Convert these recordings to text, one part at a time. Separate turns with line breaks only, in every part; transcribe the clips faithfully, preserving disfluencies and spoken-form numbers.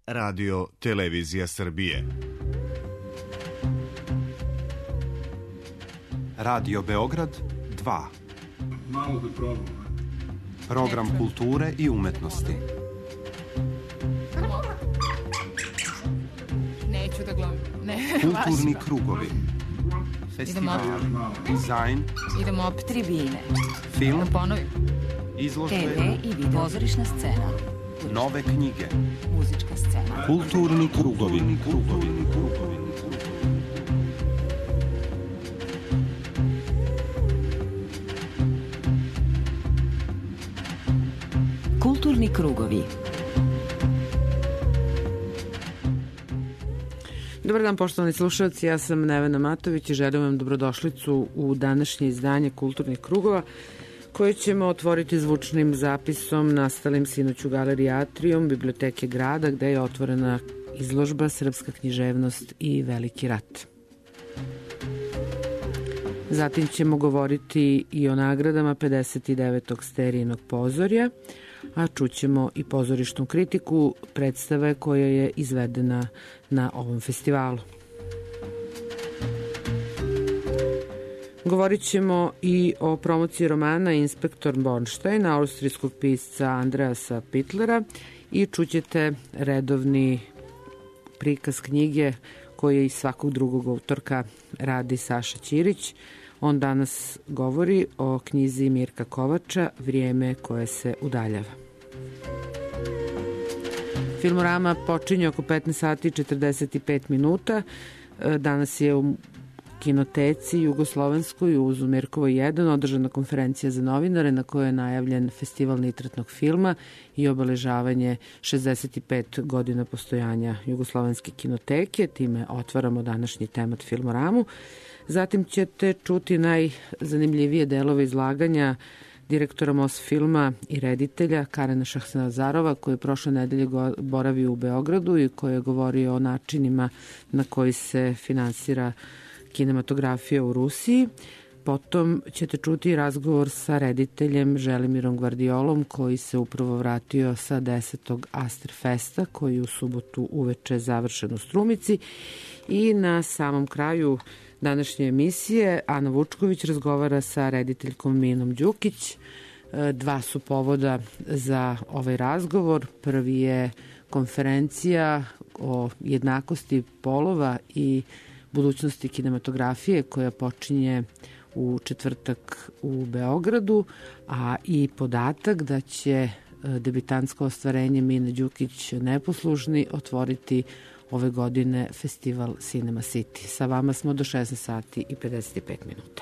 Radio Televizija Srbije.
Radio Beograd dva.
Malo da probam.
Program kulture i umetnosti.
Neću da gledam. Ne,
kulturni krugovi. Festival, dizajn.
Idemo opet tribine.
Film.
Da ponovim.
Izložbe.
te ve i video. Pozorišna scena.
Nove knjige.
Muzička scena.
Kulturni krugovi. Kulturni krugovi.
Kulturni krugovi.
Dobar dan, poštovani slušalci, ja sam Nevena Matović i želim vam dobrodošlicu u današnje izdanje Kulturnih krugova, koje ćemo otvoriti zvučnim zapisom nastalim sinoć u Galeriji Atrium Biblioteke grada, gde je otvorena izložba Srpska književnost i Veliki rat. Zatim ćemo govoriti i o nagradama pedeset devetog Sterijinog pozorja, a čućemo i pozorišnu kritiku predstave koja je izvedena na ovom festivalu. Govorit ćemo i o promociji romana Inspektor Bornštajn, austrijskog pisca Andreasa Pitlera, i čućete redovni prikaz knjige koje i svakog drugog autorka radi Saša Ćirić. On danas govori o knjizi Mirka Kovača Vrijeme koje se udaljava. Filmorama počinje oko petnaest sati i četrdeset pet minuta. Danas je u Kinoteci Jugoslovenskoj uz Mirkovo jedan održana konferencija za novinare na kojoj je najavljen festival nitratnog filma i obeležavanje šezdeset pet godina postojanja Jugoslovenske kinoteke. Time otvaramo današnji temat Filmoramu. Zatim ćete čuti najzanimljivije delove izlaganja direktora Mosfilma i reditelja Karena Šahnazarova, koji je prošle nedelje boravio u Beogradu i koji je govorio o načinima na koji se finansira kinematografija u Rusiji. Potom ćete čuti razgovor sa rediteljem Želimirom Gvardiolom, koji se upravo vratio sa desetog Asterfesta, koji u subotu uveče završen u Strumici. I na samom kraju današnje emisije Ana Vučković razgovara sa rediteljkom Minom Đukić. Dva su povoda za ovaj razgovor. Prvi je konferencija o jednakosti polova i budućnosti kinematografije koja počinje u četvrtak u Beogradu, a i podatak da će debitantsko ostvarenje Mine Đukić Neposlušni otvoriti ove godine festival Cinema City. Sa vama smo do šesnaest sati i pedeset pet minuta.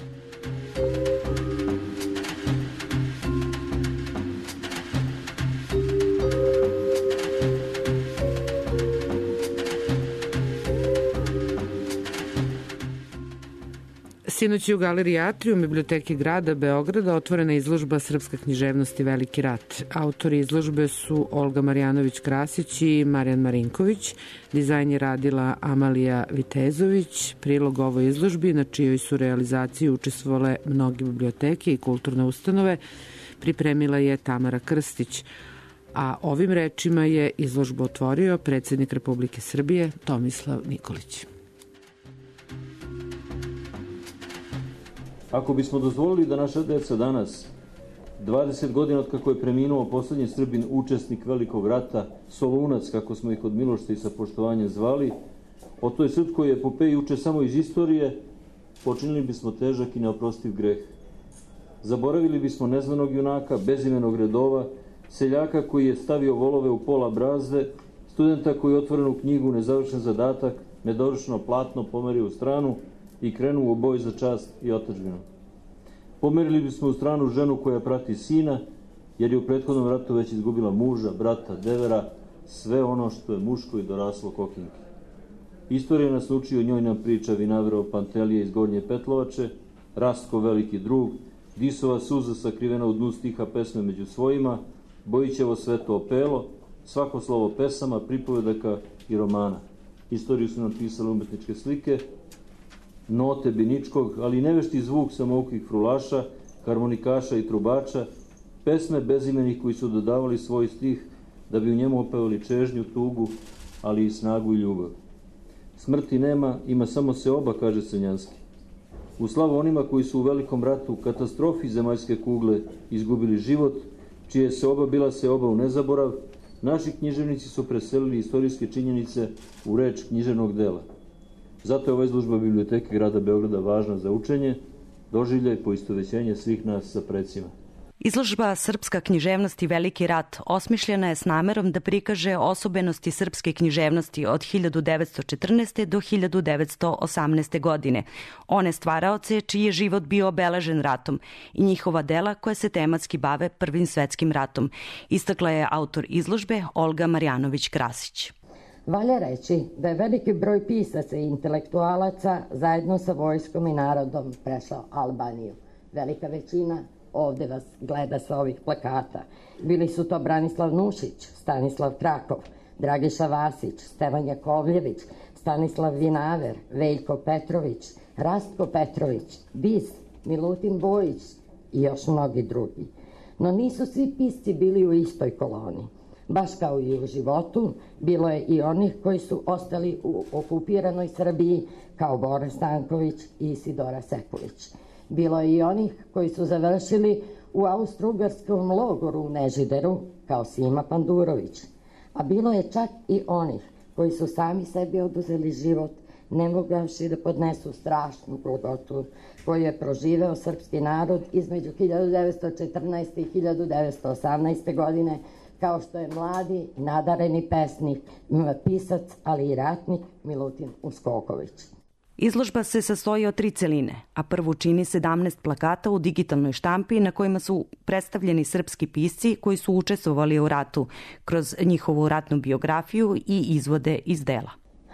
Sinoć je u Galeriji Atrium Biblioteke grada Beograda otvorena izložba Srpska književnost i Veliki rat. Autori izložbe su Olga Marjanović-Krasić i Marijan Marinković. Dizajn je radila Amalija Vitezović. Prilog ovoj izložbi, na čijoj su realizaciji učestvovale mnoge biblioteke i kulturne ustanove, pripremila je Tamara Krstić. A ovim rečima je izložbu otvorio predsednik Republike Srbije Tomislav Nikolić.
Ako bismo dozvolili da naša deca danas, dvadeset godina od kako je preminuo poslednji Srbin, učesnik Velikog rata, Solunac, kako smo ih od milošta i sa poštovanjem zvali, o toj srpskoj epopeji uče samo iz istorije, počinili bismo težak i neoprostiv greh. Zaboravili bismo neznanog junaka, bezimenog redova, seljaka koji je stavio volove u pola brazde, studenta koji je otvorenu knjigu, nezavršen zadatak, nedovršeno platno pomerio u stranu i krenuo u boj za čast i otadžbinu. Pomerili bismo u stranu ženu koja prati sina, jer je u prethodnom ratu već izgubila muža, brata, devera, sve ono što je muško i doraslo kokinki. Istorija nas uči, o njoj nam priča Vinavero Pantelije iz Gornje Petlovače, Rastko veliki drug, Disova suza sakrivena u dnu stiha pesme među svojima, Bojićevo sveto opelo, svako slovo pesama, pripovedaka i romana. Istoriju su nam pisale umetničke slike, note Biničkog, ali i nevešti zvuk samoukih frulaša, harmonikaša i trubača, pesme bezimenih koji su dodavali svoj stih da bi u njemu opevali čežnju, tugu, ali i snagu i ljubav. Smrti nema, ima samo seoba, kaže Crnjanski. U slavu onima koji su u velikom ratu, katastrofi zemaljske kugle, izgubili život, čije je seoba bila seoba u nezaborav, naši književnici su preselili istorijske činjenice u reč književnog dela. Zato je ova izložba Biblioteke grada Beograda važna za učenje, doživljaj i poistovećenje svih nas sa precima.
Izložba Srpska književnost i Veliki rat osmišljena je s namerom da prikaže osobenosti srpske književnosti od hiljadu devetsto četrnaeste. do hiljadu devetsto osamnaeste. godine, one stvaraoce čiji je život bio obeležen ratom i njihova dela koja se tematski bave Prvim svetskim ratom, istakla je autor izložbe Olga Marjanović-Krasić.
Valja reći da je veliki broj pisaca i intelektualaca zajedno sa vojskom i narodom prešao Albaniju. Velika većina ovde vas gleda sa ovih plakata. Bili su to Branislav Nušić, Stanislav Trakov, Dragiša Vasić, Stevan Jakovljević, Stanislav Vinaver, Veljko Petrović, Rastko Petrović, Bis, Milutin Bojić i još mnogi drugi. No nisu svi pisci bili u istoj koloni. Baš kao i u životu, bilo je i onih koji su ostali u okupiranoj Srbiji, kao Bora Stanković i Isidora Sekulić. Bilo je i onih koji su završili u austro-ugarskom logoru u Nežideru, kao Sima Pandurović. A bilo je čak i onih koji su sami sebi oduzeli život, ne mogavši da podnesu strašnu golgotu koju je proživeo srpski narod između hiljadu devetsto četrnaeste. i hiljadu devetsto osamnaeste. godine, kao što je mladi, nadareni pesnik, pisac, ali i ratnik Milutin Uskoković.
Izložba se sastoji od tri celine, a prvu čini sedamnaest plakata u digitalnoj štampi na kojima su predstavljeni srpski pisci koji su učestvovali u ratu kroz njihovu ratnu biografiju i izvode iz dela.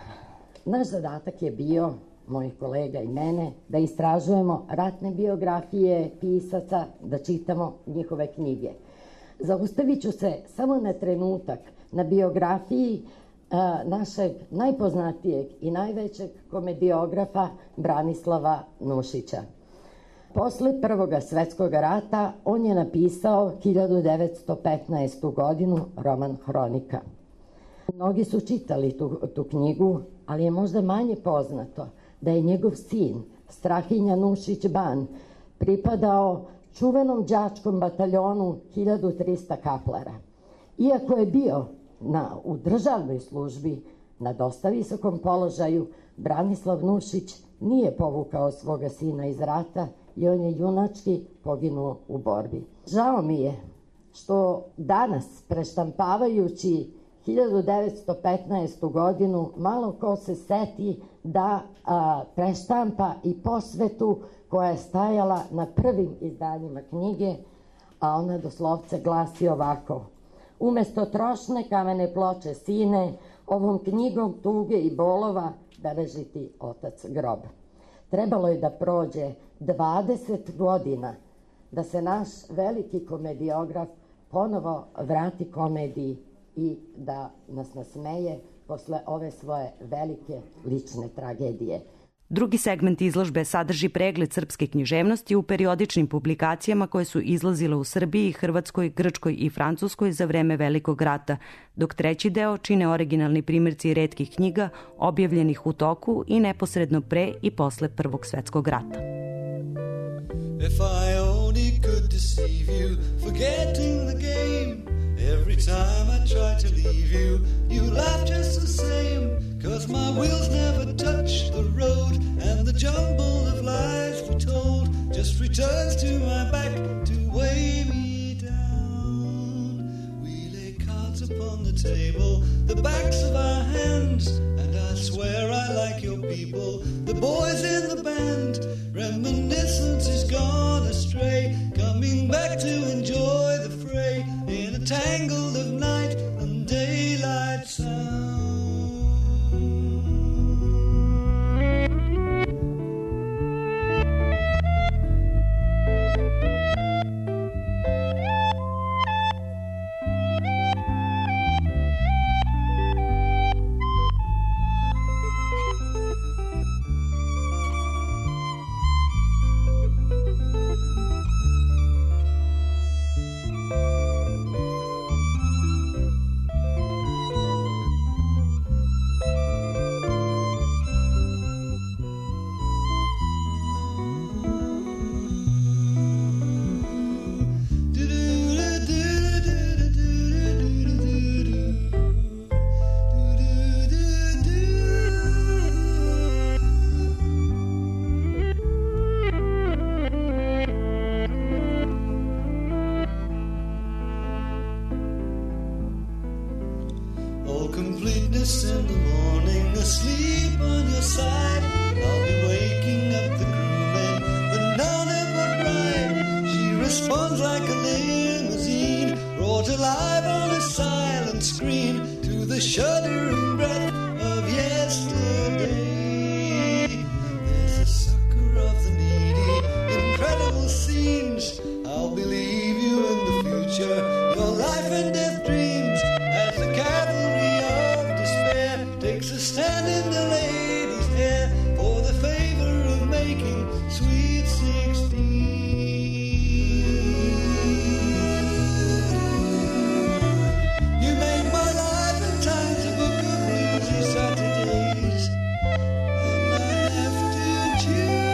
Naš zadatak je bio, mojih kolega i mene, da istražujemo ratne biografije pisaca, da čitamo njihove knjige. Zaustavit ću se samo na trenutak na biografiji našeg najpoznatijeg i najvećeg komediografa Branislava Nušića. Posle Prvoga svetskog rata on je napisao hiljadu devetsto petnaestu. godinu roman Hronika. Mnogi su čitali tu, tu knjigu, ali je možda manje poznato da je njegov sin, Strahinja Nušić Ban, pripadao čuvenom đačkom bataljonu hiljadu trista kaplara. Iako je bio na, u državnoj službi na dosta visokom položaju, Branislav Nušić nije povukao svoga sina iz rata i on je junački poginuo u borbi. Žao mi je što danas, preštampavajući hiljadu devetsto petnaestu. godinu, malo ko se seti da a, preštampa i posvetu koja je stajala na prvim izdanjima knjige, a ona doslovce glasi ovako: umesto trošne kamene ploče sine, ovom knjigom tuge i bolova beleži ti otac grob. Trebalo je da prođe dvadeset godina da se naš veliki komediograf ponovo vrati komediji i da nas nasmeje posle ove svoje velike lične tragedije.
Drugi segment izložbe sadrži pregled srpske književnosti u periodičnim publikacijama koje su izlazile u Srbiji, Hrvatskoj, Grčkoj i Francuskoj za vreme Velikog rata, dok treći deo čine originalni primjerci retkih knjiga objavljenih u toku i neposredno pre i posle Prvog svetskog rata.
If I only could deceive you, forgetting the game. Every time I try to leave you, you laugh just the same. Cause my wheels never touch the road, and the jumble of lies we told just returns to my back to weigh me down. We lay cards upon the table, the backs of our hands, and I swear I like your people, the boys in the band. Reminiscence is gone astray, coming back to enjoy the fray in a tangle of night and daylight sound. completeness in the morning, asleep on your side. I'll be waking up the crewmen, but none of but right. She responds like a limousine, brought alive on a silent screen to the shuddering breath of yesterday. There's a sucker of the needy, incredible scenes. I'll believe you in the future, your life and death dreams, as the cavalry of despair takes a stand in the lady's hair for the favor of making sweet sixteen. You make my life at times a book of bluesy Saturdays, and I have to choose.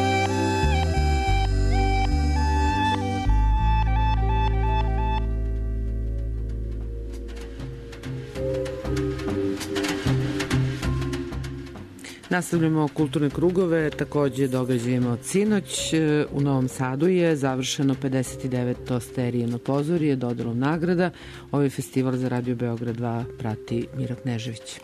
Nastavljamo kulturne krugove, takođe događajima od sinoć. U Novom Sadu je završeno pedeset deveto Sterijino pozorje dodelom nagrada. Ovaj festival za Radio Beograd dva prati Mira Knežević.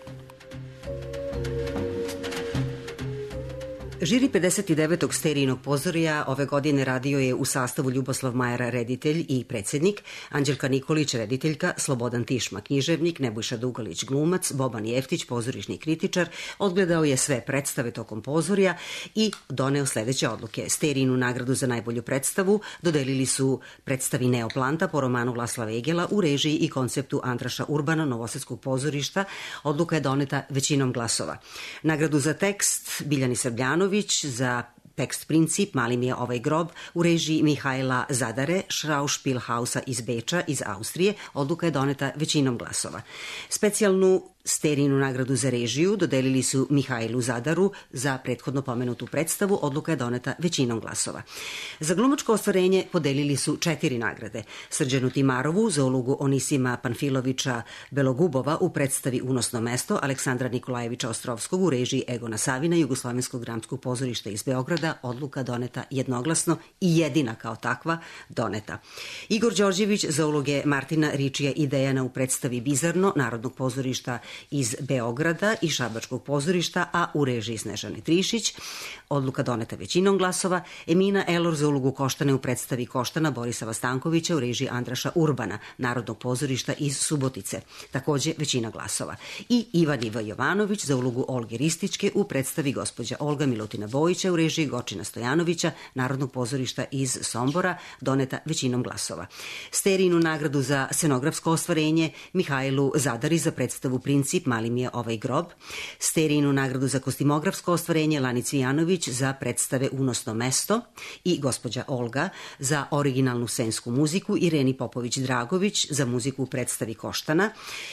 Žiri pedeset devetog Sterijinog pozorja ove godine radio je u sastavu Ljuboslav Majer, reditelj i predsednik, Anđelka Nikolić, rediteljka, Slobodan Tišma, književnik, Nebojša Dugalić, glumac, Boban Jeftić, pozorišni kritičar, odgledao je sve predstave tokom pozorja i doneo sledeće odluke. Sterijinu nagradu za najbolju predstavu dodelili su predstavi Neoplanta po romanu Lasla Vegela u režiji i konceptu Andraša Urbana, Novosadskog pozorišta. Odluka je doneta većinom glasova. Nagradu za tekst Biljani Srbljanović, za tekst Princip, Mali mi je ovaj grob, u režiji Mihajla Zadare, Schauspielhausa iz Beča, iz Austrije, odluka je doneta većinom glasova. Specijalnu Sterijinu nagradu za režiju dodelili su Mihajlu Zadaru za prethodno pomenutu predstavu, odluka je doneta većinom glasova. Za glumačko ostvarenje podelili su četiri nagrade. Srđanu Timarovu za ulogu Onisima Panfilovića Belogubova u predstavi Unosno mesto, Aleksandra Nikolajevića Ostrovskog u režiji Egona Savina, Jugoslovenskog dramskog pozorišta iz Beograda, odluka doneta jednoglasno i jedina kao takva doneta. Igor Đorđević za uloge Martina Ričija i Dejana u predstavi Bizarno, Narodnog pozorišta iz Beograda i Šabačkog pozorišta, a u režiji Snežane Trišić, odluka doneta većinom glasova. Emina Elor za ulogu Koštane u predstavi Koštana Borisava Stankovića u režiji Andraša Urbana, Narodnog pozorišta iz Subotice, takođe većina glasova. I Ivan Iva Jovanović za ulogu Olge Ristićke u predstavi Gospođa Olga Milutina Bojića u režiji Gočina Stojanovića, Narodnog pozorišta iz Sombora, doneta većinom glasova. Sterijinu nagradu za scenografsko ostvarenje Mihajlu Zadari za predstavu Princip, Mali mi je ovaj grob. Sterijinu nagradu za kostimografsko ostvarenje Lani Cvijanović za predstave Unosno mesto i Gospođa Olga za originalnu scensku muziku, Ireni Popović-Dragović za muziku u predstavi Koštana.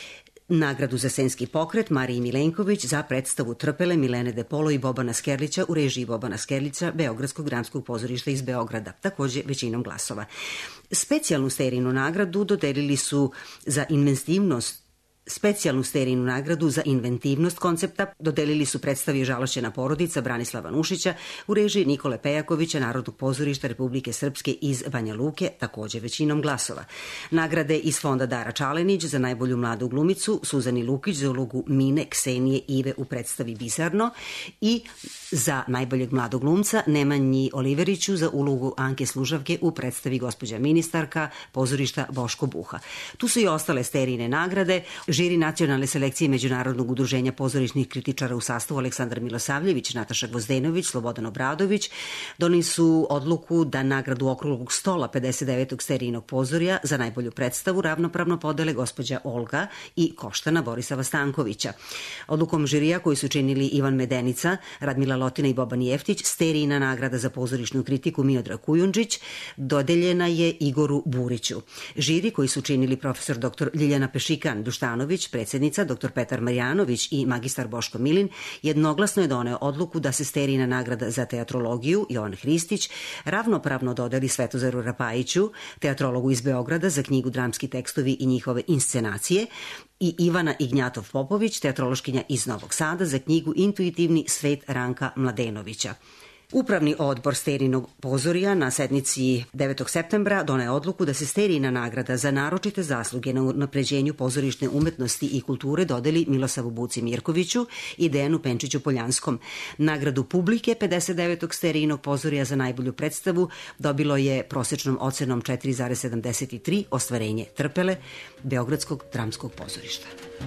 Nagradu za scenski pokret Mariji Milenković za predstavu Trpele Milene Depolo i Bobana Skerlića u režiji Bobana Skerlića, Beogradskog dramskog pozorišta iz Beograda, takođe većinom glasova. Specijalnu Sterijinu nagradu dodelili su za inventivnost Specijalnu Sterijinu nagradu za inventivnost koncepta dodelili su predstavi Žalošćena porodica Branislava Nušića u režiji Nikole Pejakovića, Narodnog pozorišta Republike Srpske iz Banja Luke, takođe većinom glasova. Nagrade iz fonda Dara Čalenić za najbolju mladu glumicu, Suzani Lukić za ulogu Mine, Ksenije, Ive u predstavi Bizarno i za najboljeg mladog glumca Nemanji Oliveriću za ulogu Anke Služavke u predstavi Gospođa ministarka pozorišta Boško Buha. Tu su i ostale Sterijine nagrade. Žiri nacionalne selekcije Međunarodnog udruženja pozorišnih kritičara u sastavu Aleksandar Milosavljević, Nataša Gvozdenović, Slobodan Obradović doneli su odluku da nagradu okruglog stola pedeset devetog Sterijinog pozorja za najbolju predstavu ravnopravno podele Gospođa Olga i Koštana Borisava Stankovića. Odlukom žirija koji su činili Ivan Medenica, Radmila Lotina i Boban Jeftić, Sterijina nagrada za pozorišnu kritiku Miodrag Kujundžić dodeljena je Igoru Buriću. Žiri koji su činili profesor dr Ljiljana Pešikan, Duštanović, predsjednica, dr Petar Marjanović i magistar Boško Milin jednoglasno je doneo odluku da se Sterijina nagrada za teatrologiju Jovan Hristić ravnopravno dodeli Svetozaru Rapajiću, teatrologu iz Beograda, za knjigu Dramski tekstovi i njihove inscenacije, i Ivana Ignjatov Popović, teatrološkinja iz Novog Sada, za knjigu Intuitivni svet Ranka Mladenovića. Upravni odbor Sterinog pozorija na sednici devetog septembra doneo je odluku da se Sterijina nagrada za naročite zasluge na unapređenju pozorišne umetnosti i kulture dodeli Milosavu Buci Mirkoviću i Dejanu Penčiću Poljanskom. Nagradu publike pedeset devetog Sterijinog pozorija za najbolju predstavu dobilo je prosečnom ocenom četiri zarez sedamdeset tri ostvarenje Trpele Beogradskog dramskog pozorišta.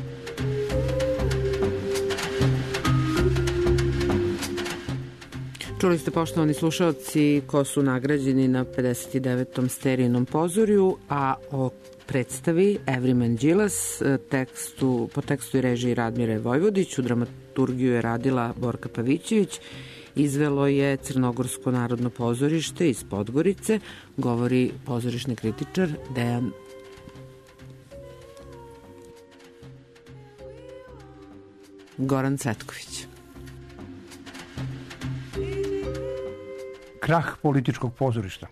Čuli ste, poštovani slušalci, ko su nagrađeni na pedeset devetom Sterijinom pozoriju, a o predstavi Everyman Đilas tekstu, po tekstu i režiji Radmire Vojvodić, u dramaturgiju je radila Borka Pavićević, izvelo je Crnogorsko narodno pozorište iz Podgorice, govori pozorišni kritičar Dejan Goran Cvetković.
Krah političkog pozorišta.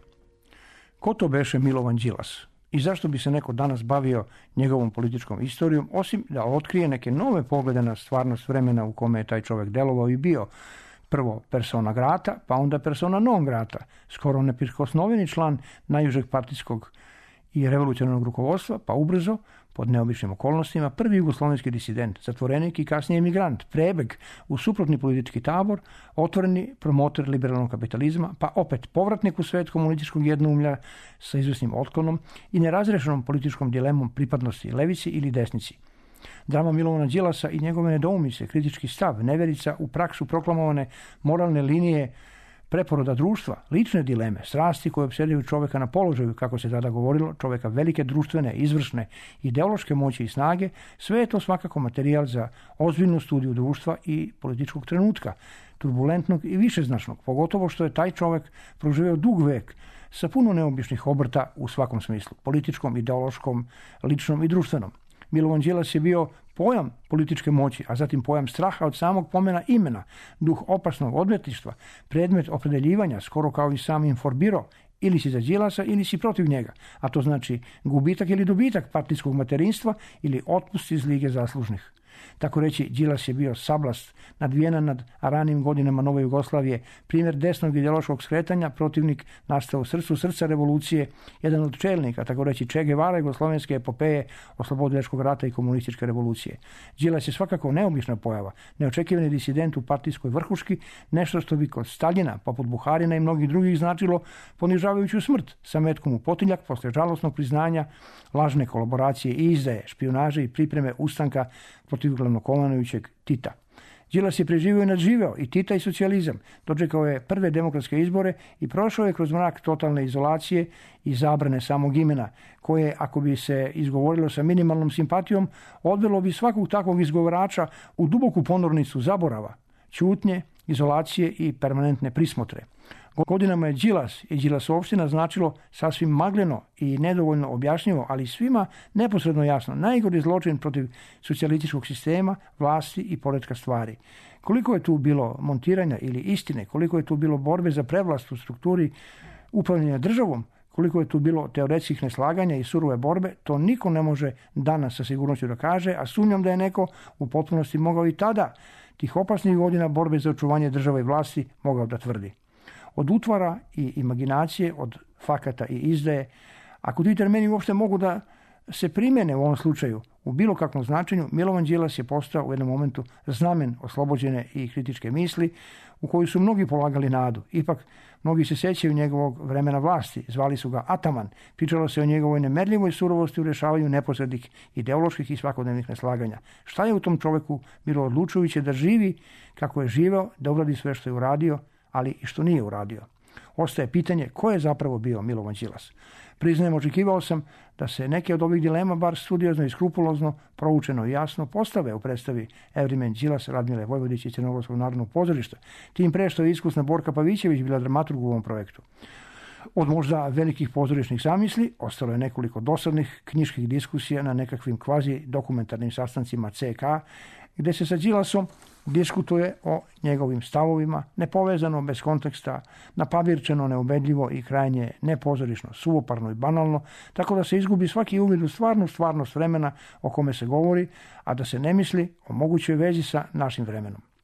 Ko to beše Milovan Đilas? I zašto bi se neko danas bavio njegovom političkom istorijom, osim da otkrije neke nove poglede na stvarnost vremena u kome je taj čovek delovao i bio? Prvo persona grata, pa onda persona non grata, skoro neprikosnoveni član najužeg partijskog i revolucionarnog rukovodstva, pa ubrzo, pod neobičnim okolnostima, prvi jugoslovenski disident, zatvorenik i kasnije emigrant, prebeg u suprotni politički tabor, otvoreni promotor liberalnog kapitalizma, pa opet povratnik u svet komunističkog jednoumlja sa izvesnim otklonom i nerazrešenom političkom dilemom pripadnosti levici ili desnici. Drama Milovana Đilasa i njegove nedoumice, kritički stav, neverica u praksu proklamovane moralne linije preporoda društva, lične dileme, strasti koje opsedaju čoveka na položaju, kako se tada govorilo, čoveka velike društvene, izvršne, ideološke moći i snage, sve je to svakako materijal za ozbiljnu studiju društva i političkog trenutka, turbulentnog i višeznačnog, pogotovo što je taj čovek proživeo dug vek sa puno neobičnih obrta u svakom smislu, političkom, ideološkom, ličnom i društvenom. Milovan Đilas je bio pojam političke moći, a zatim pojam straha od samog pomena imena, duh opasnog odmetništva, predmet opredeljivanja, skoro kao i sam Inforbiro, ili si za Đilasa ili si protiv njega, a to znači gubitak ili dobitak partijskog materinstva ili otpust iz lige zaslužnih. Tako reći, Đilas je bio sablast nadvijena nad ranim godinama Nove Jugoslavije, primjer desnog ideološkog skretanja, protivnik nastao u srcu srca revolucije, jedan od čelnika, tako reći Che Guevara jugoslovenske epopeje oslobodilačkog rata i komunističke revolucije. Đilas je svakako neobična pojava, neočekivani disident u partijskoj vrhuški, nešto što bi kod Staljina, poput Buharina i mnogih drugih značilo ponižavajuću smrt sa metkom u potiljak posle žalosnog priznanja, lažne kolaboracije i izdaje, špijunaže i pripreme ustanka protiv glavnokomandujućeg Tita. Đilas je preživio i nadživeo i Tita i socijalizam, dočekao je prve demokratske izbore i prošao je kroz mrak totalne izolacije i zabrane samog imena, koje, ako bi se izgovorilo sa minimalnom simpatijom, odvelo bi svakog takvog izgovarača u duboku ponornicu zaborava, ćutnje, izolacije i permanentne prismotre. Godinama je Đilas i Đilasovština značilo sasvim magljeno i nedovoljno objašnjivo, ali svima neposredno jasno, najgori zločin protiv socijalističkog sistema, vlasti i poretka stvari. Koliko je tu bilo montiranja ili istine, koliko je tu bilo borbe za prevlast u strukturi upravljanja državom, koliko je tu bilo teoretskih neslaganja i surove borbe, to niko ne može danas sa sigurnošću da kaže, a sumnjam da je neko u potpunosti mogao i tada tih opasnih godina borbe za očuvanje države i vlasti mogao da tvrdi. Od utvara i imaginacije, od fakata i izdaje, ako ti termini uopšte mogu da se primene u ovom slučaju, u bilo kakvom značenju, Milovan Đilas je postao u jednom momentu znamen oslobođene i kritičke misli, u koju su mnogi polagali nadu. Ipak, mnogi se sećaju njegovog vremena vlasti, zvali su ga Ataman, pričalo se o njegovoj nemerljivoj surovosti u rešavanju neposrednih ideoloških i svakodnevnih neslaganja. Šta je u tom čoveku bilo odlučujuće da živi kako je živeo, da uradi sve što je uradio, ali i što nije uradio. Ostaje pitanje ko je zapravo bio Milovan Đilas. Priznajem, očekivao sam da se neke od ovih dilema bar studiozno i skrupulozno, proučeno i jasno postave u predstavi Everyman Đilas, Radmile Vojvodić i Crnogorskog narodnog pozorišta. Tim pre što je iskusna Borka Pavićević bila dramaturg u ovom projektu. Od možda velikih pozorišnih zamisli ostalo je nekoliko dosadnih knjiških diskusija na nekakvim kvazi dokumentarnim sastancima C K, gde se sa Đilasom diskutuje o njegovim stavovima, nepovezano, bez konteksta, napabirčeno, neubedljivo i krajnje nepozorišno, suvoparno i banalno, tako da se izgubi svaki uvid u stvarnu stvarnost vremena o kome se govori, a da se ne misli o mogućoj vezi sa našim vremenom.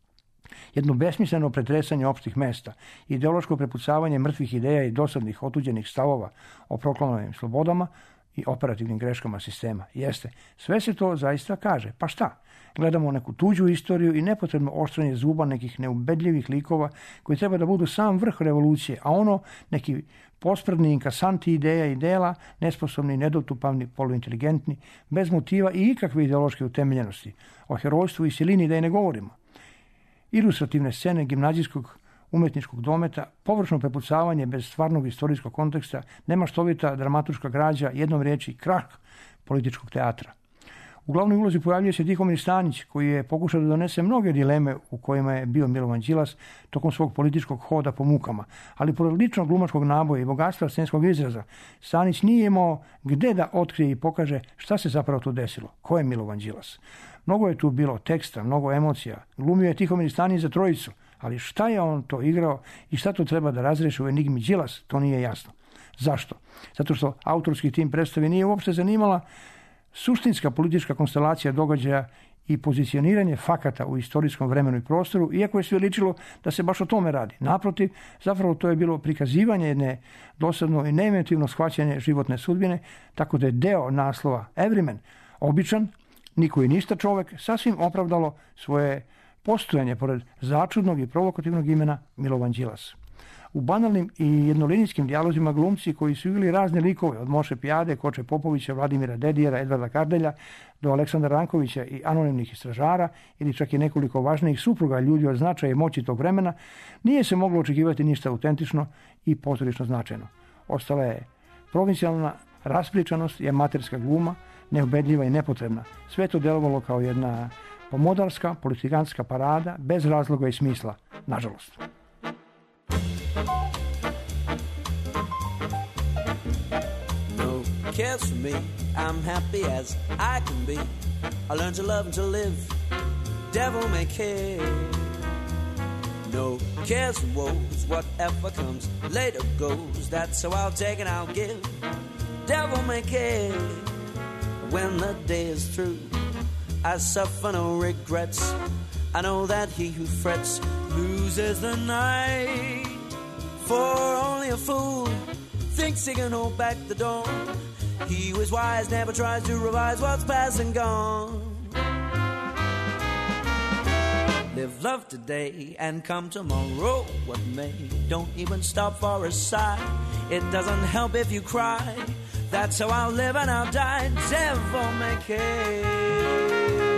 Jedno besmisleno pretresanje opštih mesta, ideološko prepucavanje mrtvih ideja i dosadnih otuđenih stavova o proklamovanim slobodama i operativnim greškama sistema. Jeste, sve se to zaista kaže. Pa šta? Gledamo neku tuđu istoriju i nepotrebno oštrenje zuba nekih neubedljivih likova koji treba da budu sam vrh revolucije, a ono neki pospredni inkasanti ideja i dela, nesposobni, nedotupavni, poluinteligentni, bez motiva i ikakve ideološke utemeljenosti. O herojstvu i silini da i ne govorimo. Ilustrativne scene gimnazijskog umetničkog dometa, površno prepucavanje bez stvarnog istorijskog konteksta, nemaštovita dramatuška građa, jednom riječi krah političkog teatra. U glavnoj ulozi pojavljuje se Tihomir Stanić, koji je pokušao da donese mnoge dileme u kojima je bio Milovan Đilas tokom svog političkog hoda po mukama. Ali pored ličnog glumačkog naboja i bogatstva scenskog izraza, Stanić nije imao gde da otkrije i pokaže šta se zapravo tu desilo, ko je Milovan Đilas. Mnogo je tu bilo teksta, mnogo emocija. Glumio je Tihomir Stanić za trojicu, ali šta je on to igrao i šta to treba da razreši u enigmi Đilas, to nije jasno. Zašto? Zato što autorski tim predstave nije uopšte zanimala suštinska politička konstelacija događaja i pozicioniranje fakata u istorijskom vremenu i prostoru, iako je sve ličilo da se baš o tome radi. Naprotiv, zapravo to je bilo prikazivanje jedne dosadno i neinventivno shvaćanje životne sudbine, tako da je deo naslova Everyman, običan, niko i ništa čovek, sasvim opravdalo svoje postojanje pored začudnog i provokativnog imena Milovan Đilas. U banalnim i jednolinijskim dijalozima glumci koji su igrali razne likove, od Moše Pijade, Koče Popovića, Vladimira Dedijera, Edvarda Kardelja, do Aleksandra Rankovića i anonimnih istražara, ili čak i nekoliko važnijih supruga ljudi od značaja i moći tog vremena, nije se moglo očekivati ništa autentično i pozorično značajno. Ostala je provincijalna raspričanost i amaterska gluma, neubedljiva i nepotrebna. Sve to delovalo kao jedna pomodarska, politikantska parada, bez razloga i smisla, nažalost.
No cares for me, I'm happy as I can be. I learned to love and to live, devil may care. No cares and woes, whatever comes later goes. That's how I'll take and I'll give, devil may care. When the day is through, I suffer no regrets. I know that he who frets loses the night. For only a fool thinks he can hold back the dawn. He who is wise never tries to revise what's past and gone. Live love today and come tomorrow what may. Don't even stop for a sigh. It doesn't help if you cry. That's how I'll live and I'll die, devil may care.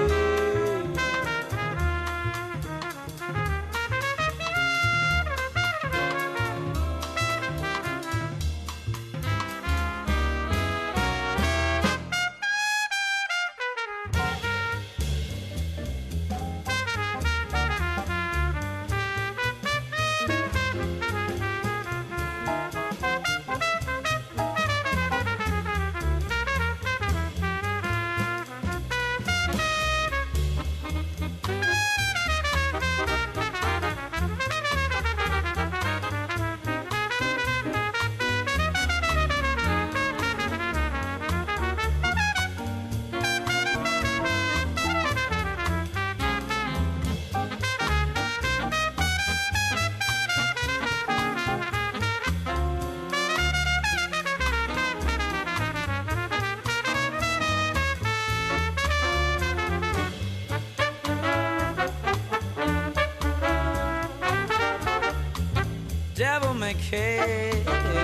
Devil may care.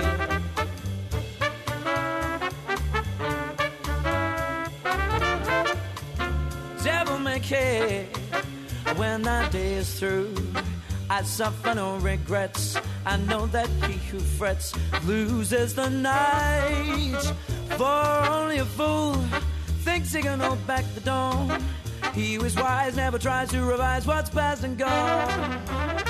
Devil may care. When that day is through, I suffer no regrets. I know that he who frets loses the night. For only a fool thinks he can hold back the dawn. He who is wise never tries to revise what's past and gone.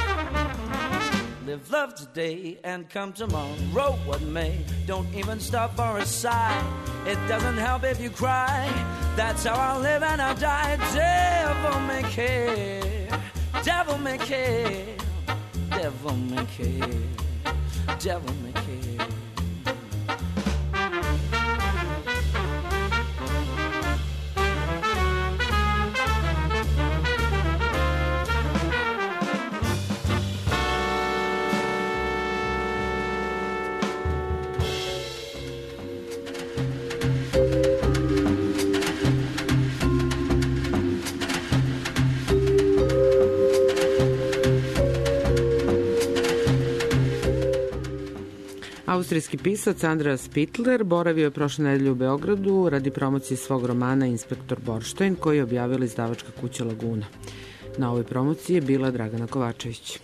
Live love today and come tomorrow what may. Don't even stop for a sigh. It doesn't help if you cry. That's how I'll live and I'll die. Devil may care. Devil may care. Devil may care. Devil may care.
Austrijski pisac Andreas Pittler boravio je prošle nedelje u Beogradu radi promocije svog romana Inspektor Borštajn, koji je objavila izdavačka kuća Laguna. Na ovoj promociji je bila Dragana Kovačević.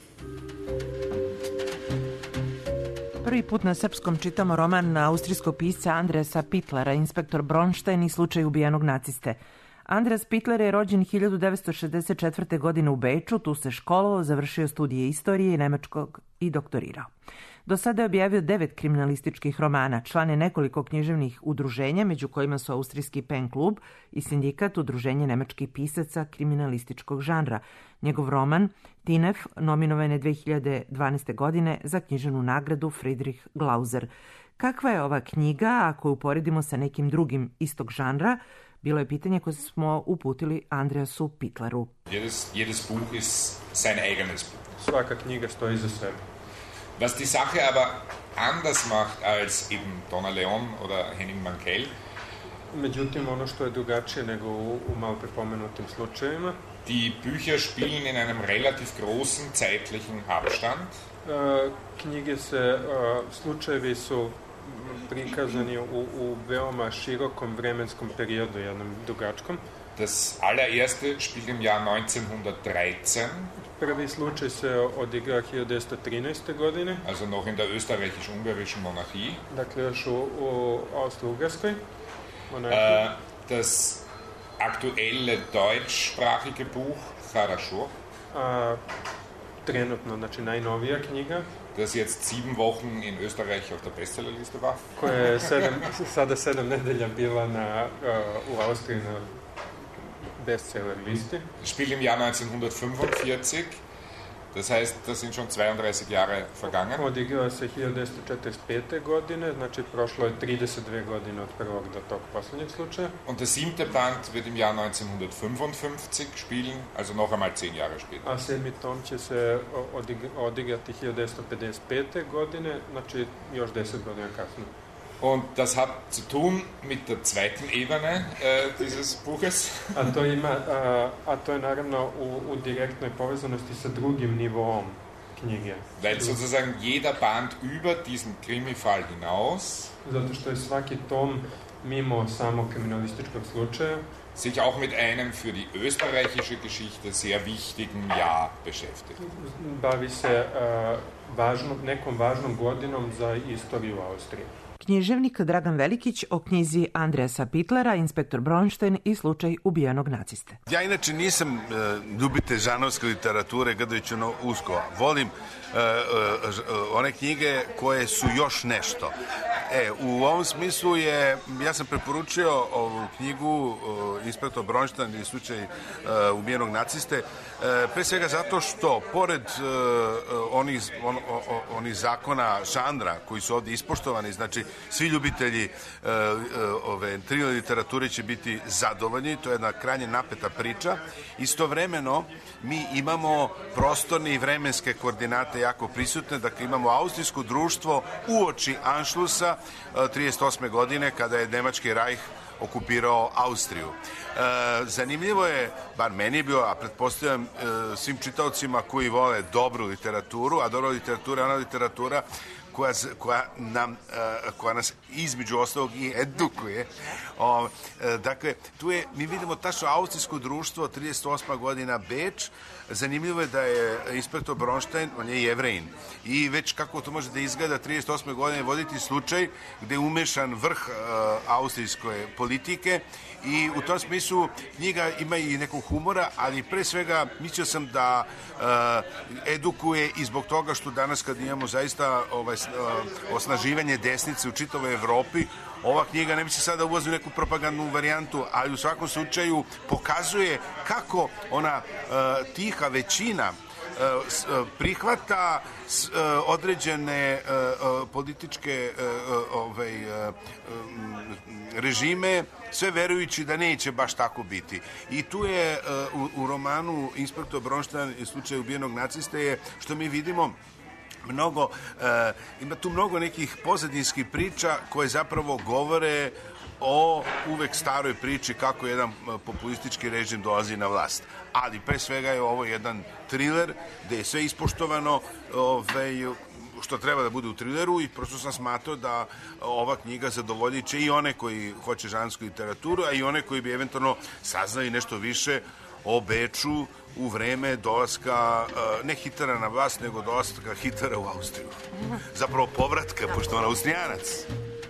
Prvi put na srpskom čitamo roman austrijskog pisca Andreasa Pittlera, Inspektor Bronštajn i slučaj ubijenog naciste. Andreas Pittler je rođen hiljadu devetsto šezdeset četvrte. godine u Beču, tu se školovao, završio studije istorije i nemačkog i doktorirao. Do sada je objavio devet kriminalističkih romana, član je nekoliko književnih udruženja, među kojima su Austrijski Pen klub i Sindikat udruženja nemačkih pisaca kriminalističkog žanra. Njegov roman Tinef nominovan je dve hiljade dvanaeste. godine za književnu nagradu Friedrich Glauser. Kakva je ova knjiga ako je uporedimo sa nekim drugim istog žanra? Bilo je pitanje koje smo uputili Andreasu Pittleru.
Jedes, jedes Buch ist sein eigenes Buch.
Svaka knjiga stoji za sebe.
Was die Sache aber anders macht als eben Donna Leon oder Henning Mankell.
Međutim, ono što je drugačije nego u, u malo prepomenutim slučajevima.
Die Bücher spielen in einem relativ großen zeitlichen Abstand.
Uh, knjige se, uh, slučajevi su prikazani u, u veoma širokom vremenskom periodu, jednom dugačkom.
Das allererste spielt im Jahr neunzehnhundertdreizehn.
Prvi slučaj se odigra hiljadu devetsto trinaeste. godine.
Also noch in der österreichisch-ungarischen Monarchie.
Dakle, još u, u Austro-Ugarskoj monarhiji.
Uh, das aktuelle deutschsprachige Buch Faraschur.
A, trenutno, znači najnovija knjiga.
Das jetzt sieben Wochen in Österreich auf der Bestsellerliste war.
Koja je sedam, sada sedam nedelja bila na, uh, u Austriji na Bestseller listi.
Spielt im Jahr neunzehnhundertfünfundvierzig. Das heißt, da sind schon zweiunddreißig Jahre vergangen.
Odigrao se hiljadu devetsto četrdeset pete. godine, znači prošlo je trideset dve godine od prvog do tog poslednjeg slučaja.
Und der siebte Band wird im Jahr neunzehnhundertfünfundfünfzig spielen, also noch einmal zehn Jahre später.
A sedmi tom će se odigrati hiljadu devetsto pedeset pete. godine, znači još deset godina kasnije.
Und das hat zu tun mit der zweiten Ebene äh, dieses Buches.
A to, ima, a, a to je naravno u, u direktnoj povezanosti sa drugim nivoom knjige.
Weil sozusagen jeder Band über diesen Krimi-Fall hinaus
zato što je svaki tom mimo samog kriminalističkog slučaja
sich auch mit einem für die österreichische Geschichte sehr wichtigen Jahr beschäftigt.
Bavi se a, važno, nekom važnom godinom za istoriju Austrije.
Književnik Dragan Velikić o knjizi Andreasa Pittlera, Inspektor Bronštajn i slučaj ubijenog naciste.
Ja inače nisam e, ljubitelj žanovske literature, gledajući ono usko. Volim e, e, one knjige koje su još nešto. E, u ovom smislu je, ja sam preporučio ovu knjigu e, Inspektor Bronštajn i slučaj e, ubijenog naciste, e, pre svega zato što, pored e, onih, on, on, onih zakona žanra koji su ovdje ispoštovani, znači svi ljubitelji e, ove thriller literature će biti zadovoljni, to je jedna krajnje napeta priča. Istovremeno mi imamo prostorne i vremenske koordinate jako prisutne, dakle imamo austrijsko društvo uoči Anšlusa trideset osme. godine kada je Nemački rajh okupirao Austriju. E, zanimljivo je, bar meni je bio, a pretpostavljam e, svim čitaocima koji vole dobru literaturu, a dobra literatura je ona literatura koja, koja, nam, koja nas između ostalog i edukuje. O, dakle, tu je, mi vidimo tačno austrijsko društvo, trideset osma. godina, Beč. Zanimljivo je da je Inspektor Bronštajn, on je Jevrejin. I već kako to može da izgleda trideset osme. godine voditi slučaj gde je umešan vrh uh, austrijske politike i u tom smislu knjiga ima i nekog humora, ali pre svega mislio sam da uh, edukuje i zbog toga što danas kad imamo zaista ovaj, uh, osnaživanje desnice u čitavoj Evropi, ova knjiga, ne bi se sada uvozio neku propagandnu varijantu, ali u svakom slučaju pokazuje kako ona uh, tiha većina uh, prihvata uh, određene uh, političke uh, ovaj, uh, um, režime, sve verujući da neće baš tako biti. I tu je uh, u, u romanu Inspektor Bronštajn i slučaj ubijenog naciste je, što mi vidimo, mnogo, uh, ima tu mnogo nekih pozadinskih priča koje zapravo govore o uvek staroj priči kako jedan populistički režim dolazi na vlast. Ali pre svega je ovo jedan thriller gde je sve ispoštovano, ovaj, što treba da bude u trileru i prosto sam smatrao da ova knjiga zadovoljit će i one koji hoće žansku literaturu, a i one koji bi eventualno saznali nešto više o Beču u vreme dolaska, ne Hitlera na vlast, nego dolaska Hitlera u Austriju. Zapravo povratka, pošto on Austrijanac.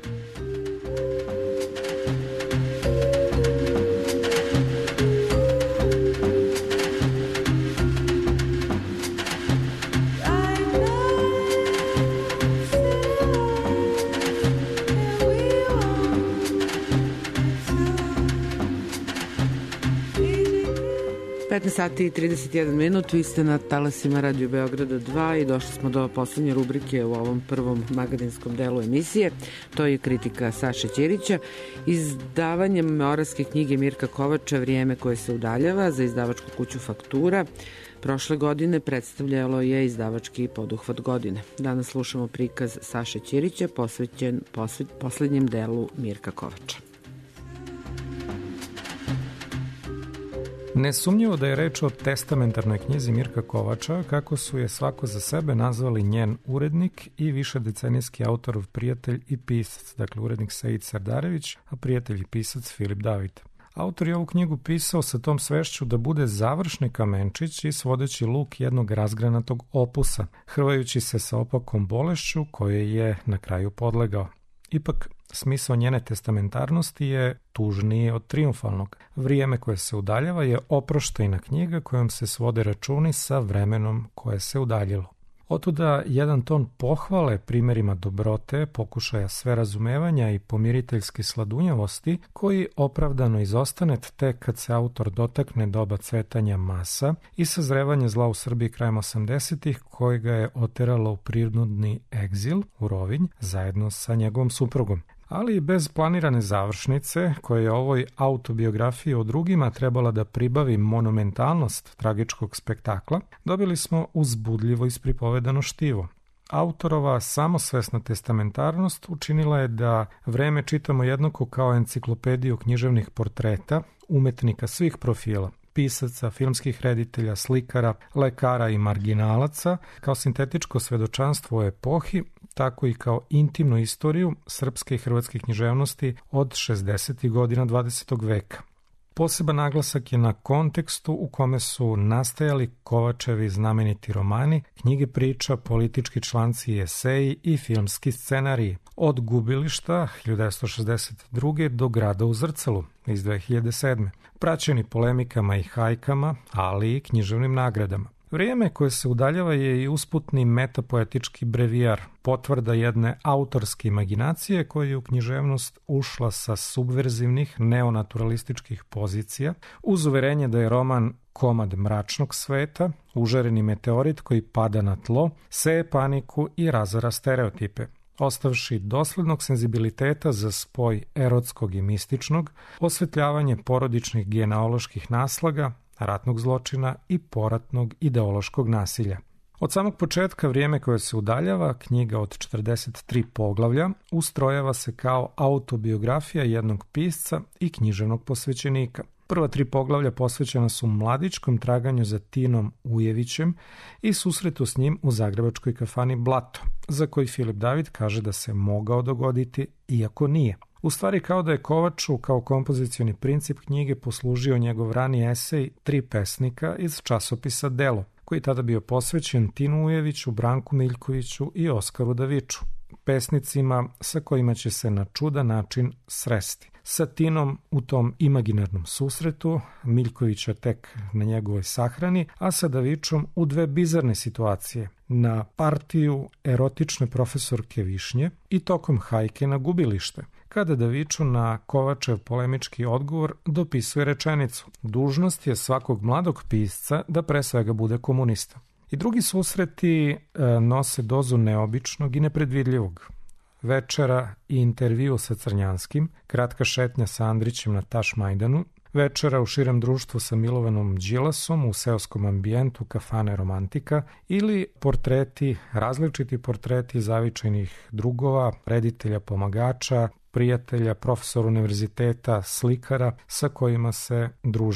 petnaest sati i trideset jedan minut, vi ste na talasima Radio Beograda dva i došli smo do poslednje rubrike u ovom prvom magadinskom delu emisije. To je kritika Saše Ćirića. Izdavanjem memoarske knjige Mirka Kovača Vrijeme koje se udaljava za izdavačku kuću Faktura prošle godine predstavljalo je izdavački poduhvat godine. Danas slušamo prikaz Saše Ćirića posvećen posve, poslednjem delu Mirka Kovača.
Nesumnjivo da je reč o testamentarnoj knjizi Mirka Kovača, kako su je svako za sebe nazvali njen urednik i višedecenijski autorov prijatelj i pisac, dakle urednik Said Sardarević, a prijatelj i pisac Filip David. Autor je ovu knjigu pisao sa tom svešću da bude završni kamenčić i svodeći luk jednog razgranatog opusa, hrvajući se sa opakom bolešću koje je na kraju podlegao. Ipak, smisao njene testamentarnosti je tužniji od triumfalnog. Vrijeme koje se udaljava je oproštajna knjiga kojom se svode računi sa vremenom koje se udaljilo. Otuda jedan ton pohvale primjerima dobrote, pokušaja sve razumevanja i pomiriteljske sladunjavosti, koji opravdano izostane tek kad se autor dotakne doba cvetanja masa i sazrevanja zla u Srbiji krajem osamdesetih, koje ga je oteralo u prinudni egzil u Rovinj zajedno sa njegovom suprugom. Ali i bez planirane završnice, koja je ovoj autobiografiji o drugima trebala da pribavi monumentalnost tragičkog spektakla, dobili smo uzbudljivo ispripovedano štivo. Autorova samosvesna testamentarnost učinila je da Vreme čitamo jednako kao enciklopediju književnih portreta, umetnika svih profila, pisaca, filmskih reditelja, slikara, lekara i marginalaca, kao sintetičko svedočanstvo o epohi, tako i kao intimnu istoriju srpske i hrvatske književnosti od šezdesetih godina dvadesetog veka. Poseban naglasak je na kontekstu u kome su nastajali Kovačevi znameniti romani, knjige priča, politički članci i eseji i filmski scenariji, od Gubilišta hiljadu devetsto šezdeset druge do Grada u zrcalu iz dve hiljade sedme, praćeni polemikama i hajkama, ali i književnim nagradama. Vrijeme koje se udaljava je i usputni metapoetički brevijar, potvrda jedne autorske imaginacije koja je u književnost ušla sa subverzivnih neonaturalističkih pozicija, uz uverenje da je roman komad mračnog sveta, užareni meteorit koji pada na tlo, seje paniku i razara stereotipe. Ostavši doslednog senzibiliteta za spoj erotskog i mističnog, osvetljavanje porodičnih genealoških naslaga, ratnog zločina i poratnog ideološkog nasilja. Od samog početka Vrijeme koje se udaljava, knjiga od četrdeset tri poglavlja, ustrojava se kao autobiografija jednog pisca i književnog posvećenika. Prva tri poglavlja posvećena su mladičkom traganju za Tinom Ujevićem i susretu s njim u zagrebačkoj kafani Blato, za koji Filip David kaže da se mogao dogoditi, iako nije. U stvari kao da je Kovaču kao kompozicioni princip knjige poslužio njegov rani esej Tri pesnika iz časopisa Delo, koji je tada bio posvećen Tinu Ujeviću, Branku Miljkoviću i Oskaru Daviču, pesnicima sa kojima će se na čudan način sresti. Sa Tinom u tom imaginarnom susretu, Miljkovića tek na njegovoj sahrani, a sa Davičom u dve bizarne situacije, na partiju erotične profesorke Višnje i tokom hajke na Gubilište, kada Daviču na Kovačev polemički odgovor dopisuje rečenicu: dužnost je svakog mladog pisca da pre svega bude komunista. I drugi susreti e, nose dozu neobičnog i nepredvidljivog. Večera i intervju sa Crnjanskim, kratka šetnja sa Andrićem na Tašmajdanu, večera u širem društvu sa Milovanom Đilasom u seoskom ambijentu kafane Romantika ili portreti, različiti portreti zavičajnih drugova, reditelja, pomagača, prijatelja, profesora univerziteta, slikara sa kojima se družio.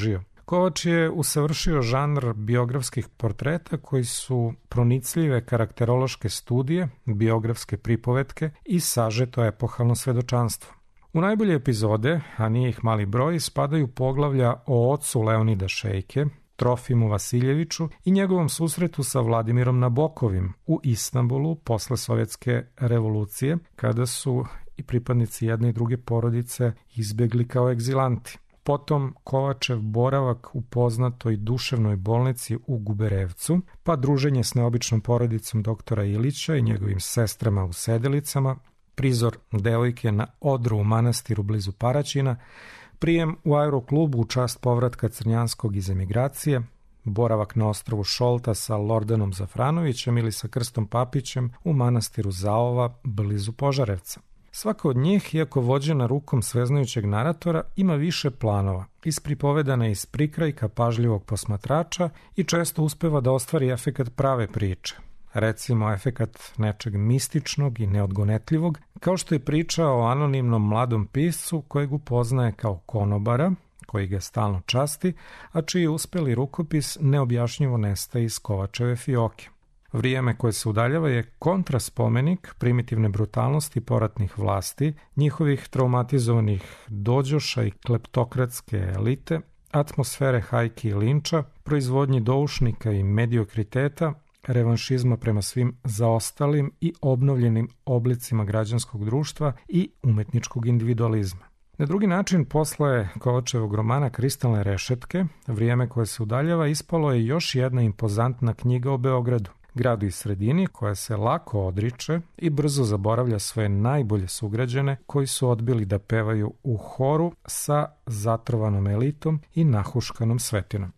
Kovač je usavršio žanr biografskih portreta koji su pronicljive karakterološke studije, biografske pripovetke i sažeto epohalno svedočanstvo. U najbolje epizode, a nije ih mali broj, spadaju poglavlja o ocu Leonida Šejke, Trofimu Vasiljeviću i njegovom susretu sa Vladimirom Nabokovim u Istanbulu posle Sovjetske revolucije, kada su i pripadnici jedne i druge porodice izbegli kao egzilanti. Potom Kovačev boravak u poznatoj duševnoj bolnici u Guberevcu, pa druženje s neobičnom porodicom doktora Ilića i njegovim sestrama u Sedelicama, prizor devojke na odru u manastiru blizu Paraćina, prijem u aeroklubu u čast povratka Crnjanskog iz emigracije, boravak na ostrvu Šolta sa Lordanom Zafranovićem ili sa Krstom Papićem u manastiru Zaova blizu Požarevca. Svaka od njih, iako vođena rukom sveznajućeg naratora, ima više planova, ispripovedana iz prikrajka pažljivog posmatrača i često uspeva da ostvari efekat prave priče. Recimo efekat nečeg mističnog i neodgonetljivog, kao što je priča o anonimnom mladom piscu kojeg upoznaje kao konobara, koji ga stalno časti, a čiji uspeli rukopis neobjašnjivo nestaje iz Kovačeve fioke. Vrijeme koje se udaljava je kontraspomenik primitivne brutalnosti poratnih vlasti, njihovih traumatizovanih dođoša i kleptokratske elite, atmosfere hajki i linča, proizvodnji doušnika i mediokriteta, revanšizma prema svim zaostalim i obnovljenim oblicima građanskog društva i umetničkog individualizma. Na drugi način, posle Kovačevog romana Kristalne rešetke, Vrijeme koje se udaljava ispalo je još jedna impozantna knjiga o Beogradu, gradu i sredini koja se lako odriče i brzo zaboravlja svoje najbolje sugrađane koji su odbili da pevaju u horu sa zatrovanom elitom i nahuškanom svetinom.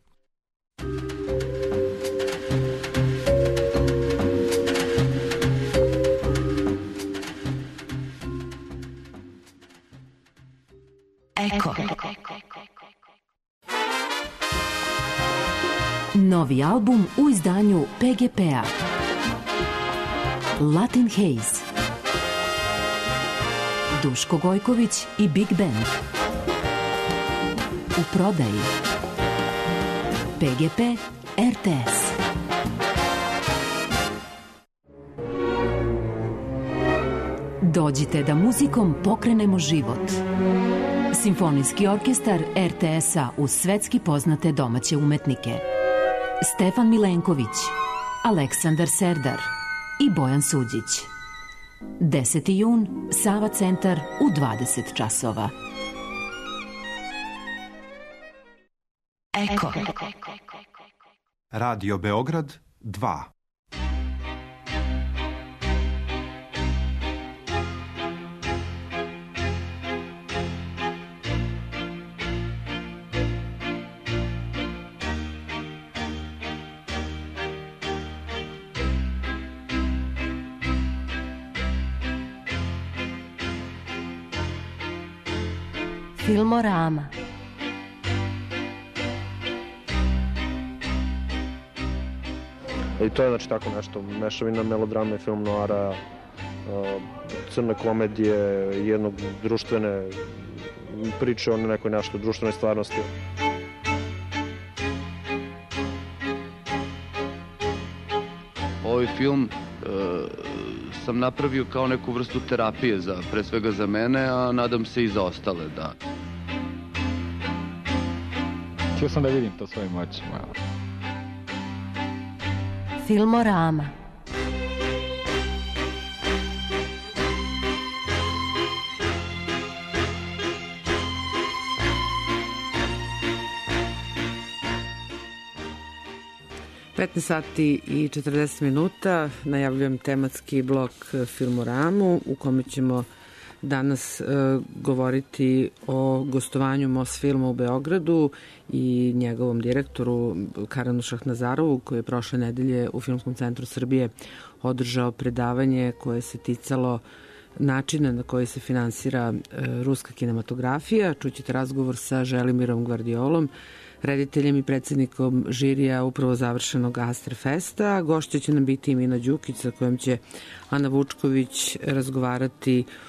Eko. Novi album u izdanju P G P-a. Latin Haze. Duško Gojković i Big Band. U prodaji. P G P R T S. Dođite da muzikom pokrenemo život. Simfonijski orkestar R T S-a uz svetski poznate domaće umetnike. Stefan Milenković, Aleksandar Serdar i Bojan Suđić. deseti jun, Sava centar u dvadeset časova. Eko.
Radio Beograd dva.
Filmorama.
I to je znači tako nešto, mešavina melodrame, film noara, crne komedije, jednog društvene priče o nekoj našoj društvenoj stvarnosti.
Ovaj film e, sam napravio kao neku vrstu terapije, za, pre svega za mene, a nadam se i za ostale, da.
Htio sam da vidim to svojim očima.
Filmorama.
petnaest sati i četrdeset minuta, najavljujem tematski blok Filmoramu u kome ćemo danas e, govoriti o gostovanju Mosfilma u Beogradu i njegovom direktoru Karanu Šahnazarovu, koji je prošle nedelje u Filmskom centru Srbije održao predavanje koje se ticalo načina na koji se finansira e, ruska kinematografija. Čućete razgovor sa Želimirom Gvardiolom, rediteljem i predsjednikom žirija upravo završenog Astrefesta. Gošća će nam biti i Mina Đukić, sa kojom će Ana Vučković razgovarati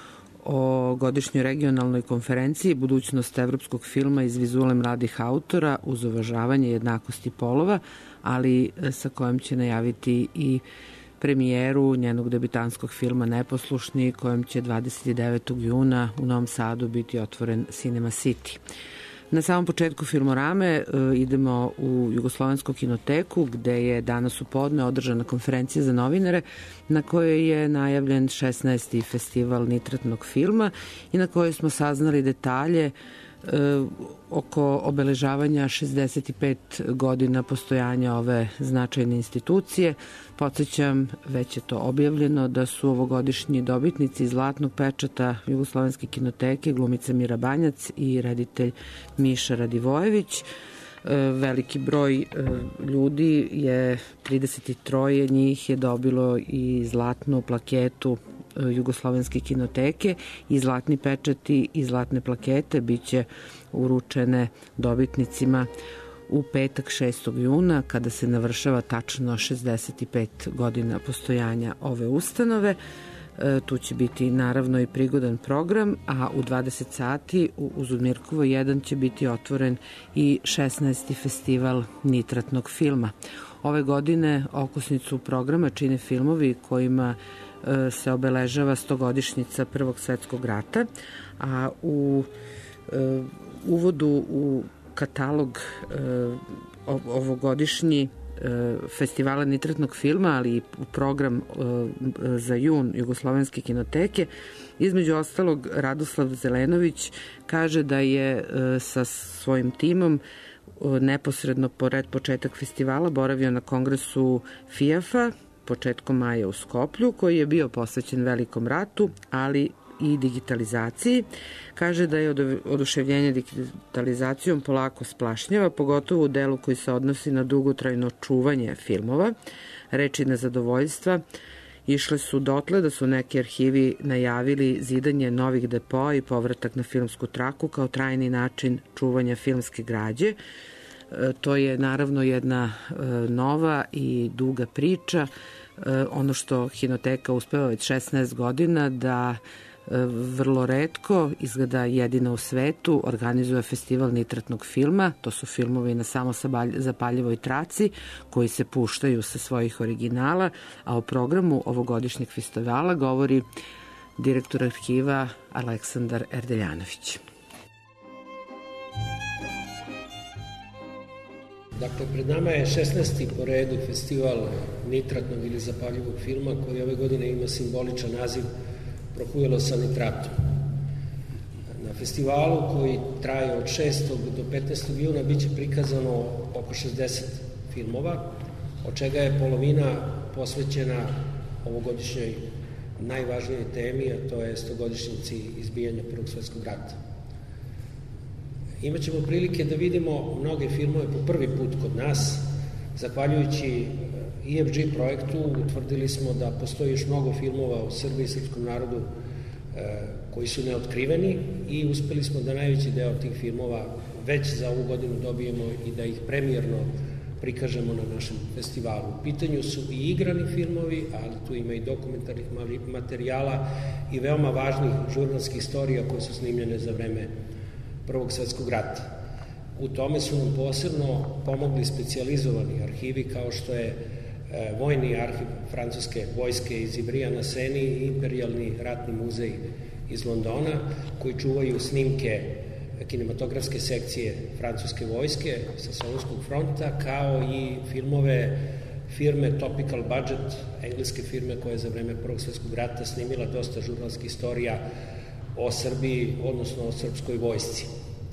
o godišnjoj regionalnoj konferenciji Budućnost evropskog filma iz vizuale mladih autora uz uvažavanje jednakosti polova, ali sa kojom će najaviti i premijeru njenog debitanskog filma Neposlušni, kojem će dvadeset devetog juna u Novom Sadu biti otvoren Cinema City. Na samom početku Filmorame e, idemo u Jugoslovensku kinoteku, gde je danas u podne održana konferencija za novinare na kojoj je najavljen šesnaesti festival nitratnog filma i na kojoj smo saznali detalje e, oko obeležavanja šezdeset pet godina postojanja ove značajne institucije. Podsećam, već je to objavljeno, da su ovogodišnji dobitnici Zlatnog pečata Jugoslovenske kinoteke glumica Mira Banjac i reditelj Miša Radivojević. Veliki broj ljudi je, trideset tri njih je dobilo i zlatnu plaketu Jugoslovenske kinoteke i zlatni pečati i zlatne plakete biće uručene dobitnicima u petak šestog juna, kada se navršava tačno šezdeset pet godina postojanja ove ustanove. E, tu će biti naravno i prigodan program, a u dvadeset sati u Uzudmirkovo jedan će biti otvoren i šesnaesti festival nitratnog filma. Ove godine okosnicu programa čine filmovi kojima e, se obeležava stogodišnjica Prvog svetskog rata, a u e, uvodu u katalog e, ovogodišnji e, festivala nitratnog filma, ali i program e, za jun Jugoslovenske kinoteke, između ostalog Radoslav Zelenović kaže da je e, sa svojim timom e, neposredno pored početak festivala boravio na kongresu FIAF-a početkom maja u Skoplju, koji je bio posvećen Velikom ratu, ali i digitalizaciji. Kaže da je oduševljenje digitalizacijom polako splašnjava, pogotovo u delu koji se odnosi na dugotrajno čuvanje filmova. Reči nezadovoljstva išle su dotle da su neki arhivi najavili zidanje novih depoa i povratak na filmsku traku kao trajni način čuvanja filmske građe. E, to je naravno jedna e, nova i duga priča. E, ono što Kinoteka uspeva već šesnaest godina da vrlo retko, izgleda jedina u svetu, organizuje festival nitratnog filma. To su filmovi na samo zapaljivoj traci koji se puštaju sa svojih originala, a o programu ovogodišnjeg festivala govori direktor arhiva Aleksandar Erdeljanović.
Dakle, pred nama je šesnaesti po redu festival nitratnog ili zapaljivog filma, koji ove godine ima simboličan naziv Prohujelo sa nitratom. Na festivalu, koji traje od šestog do petnaestog juna, biće prikazano oko šezdeset filmova, od čega je polovina posvećena ovogodišnjoj najvažnijoj temi, a to je stogodišnjici izbijanja Prvog svetskog rata. Imaćemo prilike da vidimo mnoge filmove po prvi put kod nas. Zahvaljujući E F G projektu utvrdili smo da postoji još mnogo filmova o Srbiji i srpskom narodu e, koji su neotkriveni i uspeli smo da najveći deo tih filmova već za ovu godinu dobijemo i da ih premijerno prikažemo na našem festivalu. U pitanju su i igrani filmovi, ali tu ima i dokumentarnih materijala i veoma važnih žurnalskih istorija koje su snimljene za vreme Prvog svetskog rata. U tome su nam posebno pomogli specijalizovani arhivi kao što je Vojni arhiv francuske vojske iz Ivrija na Seni i Imperijalni ratni muzej iz Londona, koji čuvaju snimke kinematografske sekcije francuske vojske sa Solunskog fronta, kao i filmove firme Topical Budget, engleske firme koja je za vreme Prvog svetskog rata snimila dosta žurnalskih istorija o Srbiji, odnosno o srpskoj vojsci.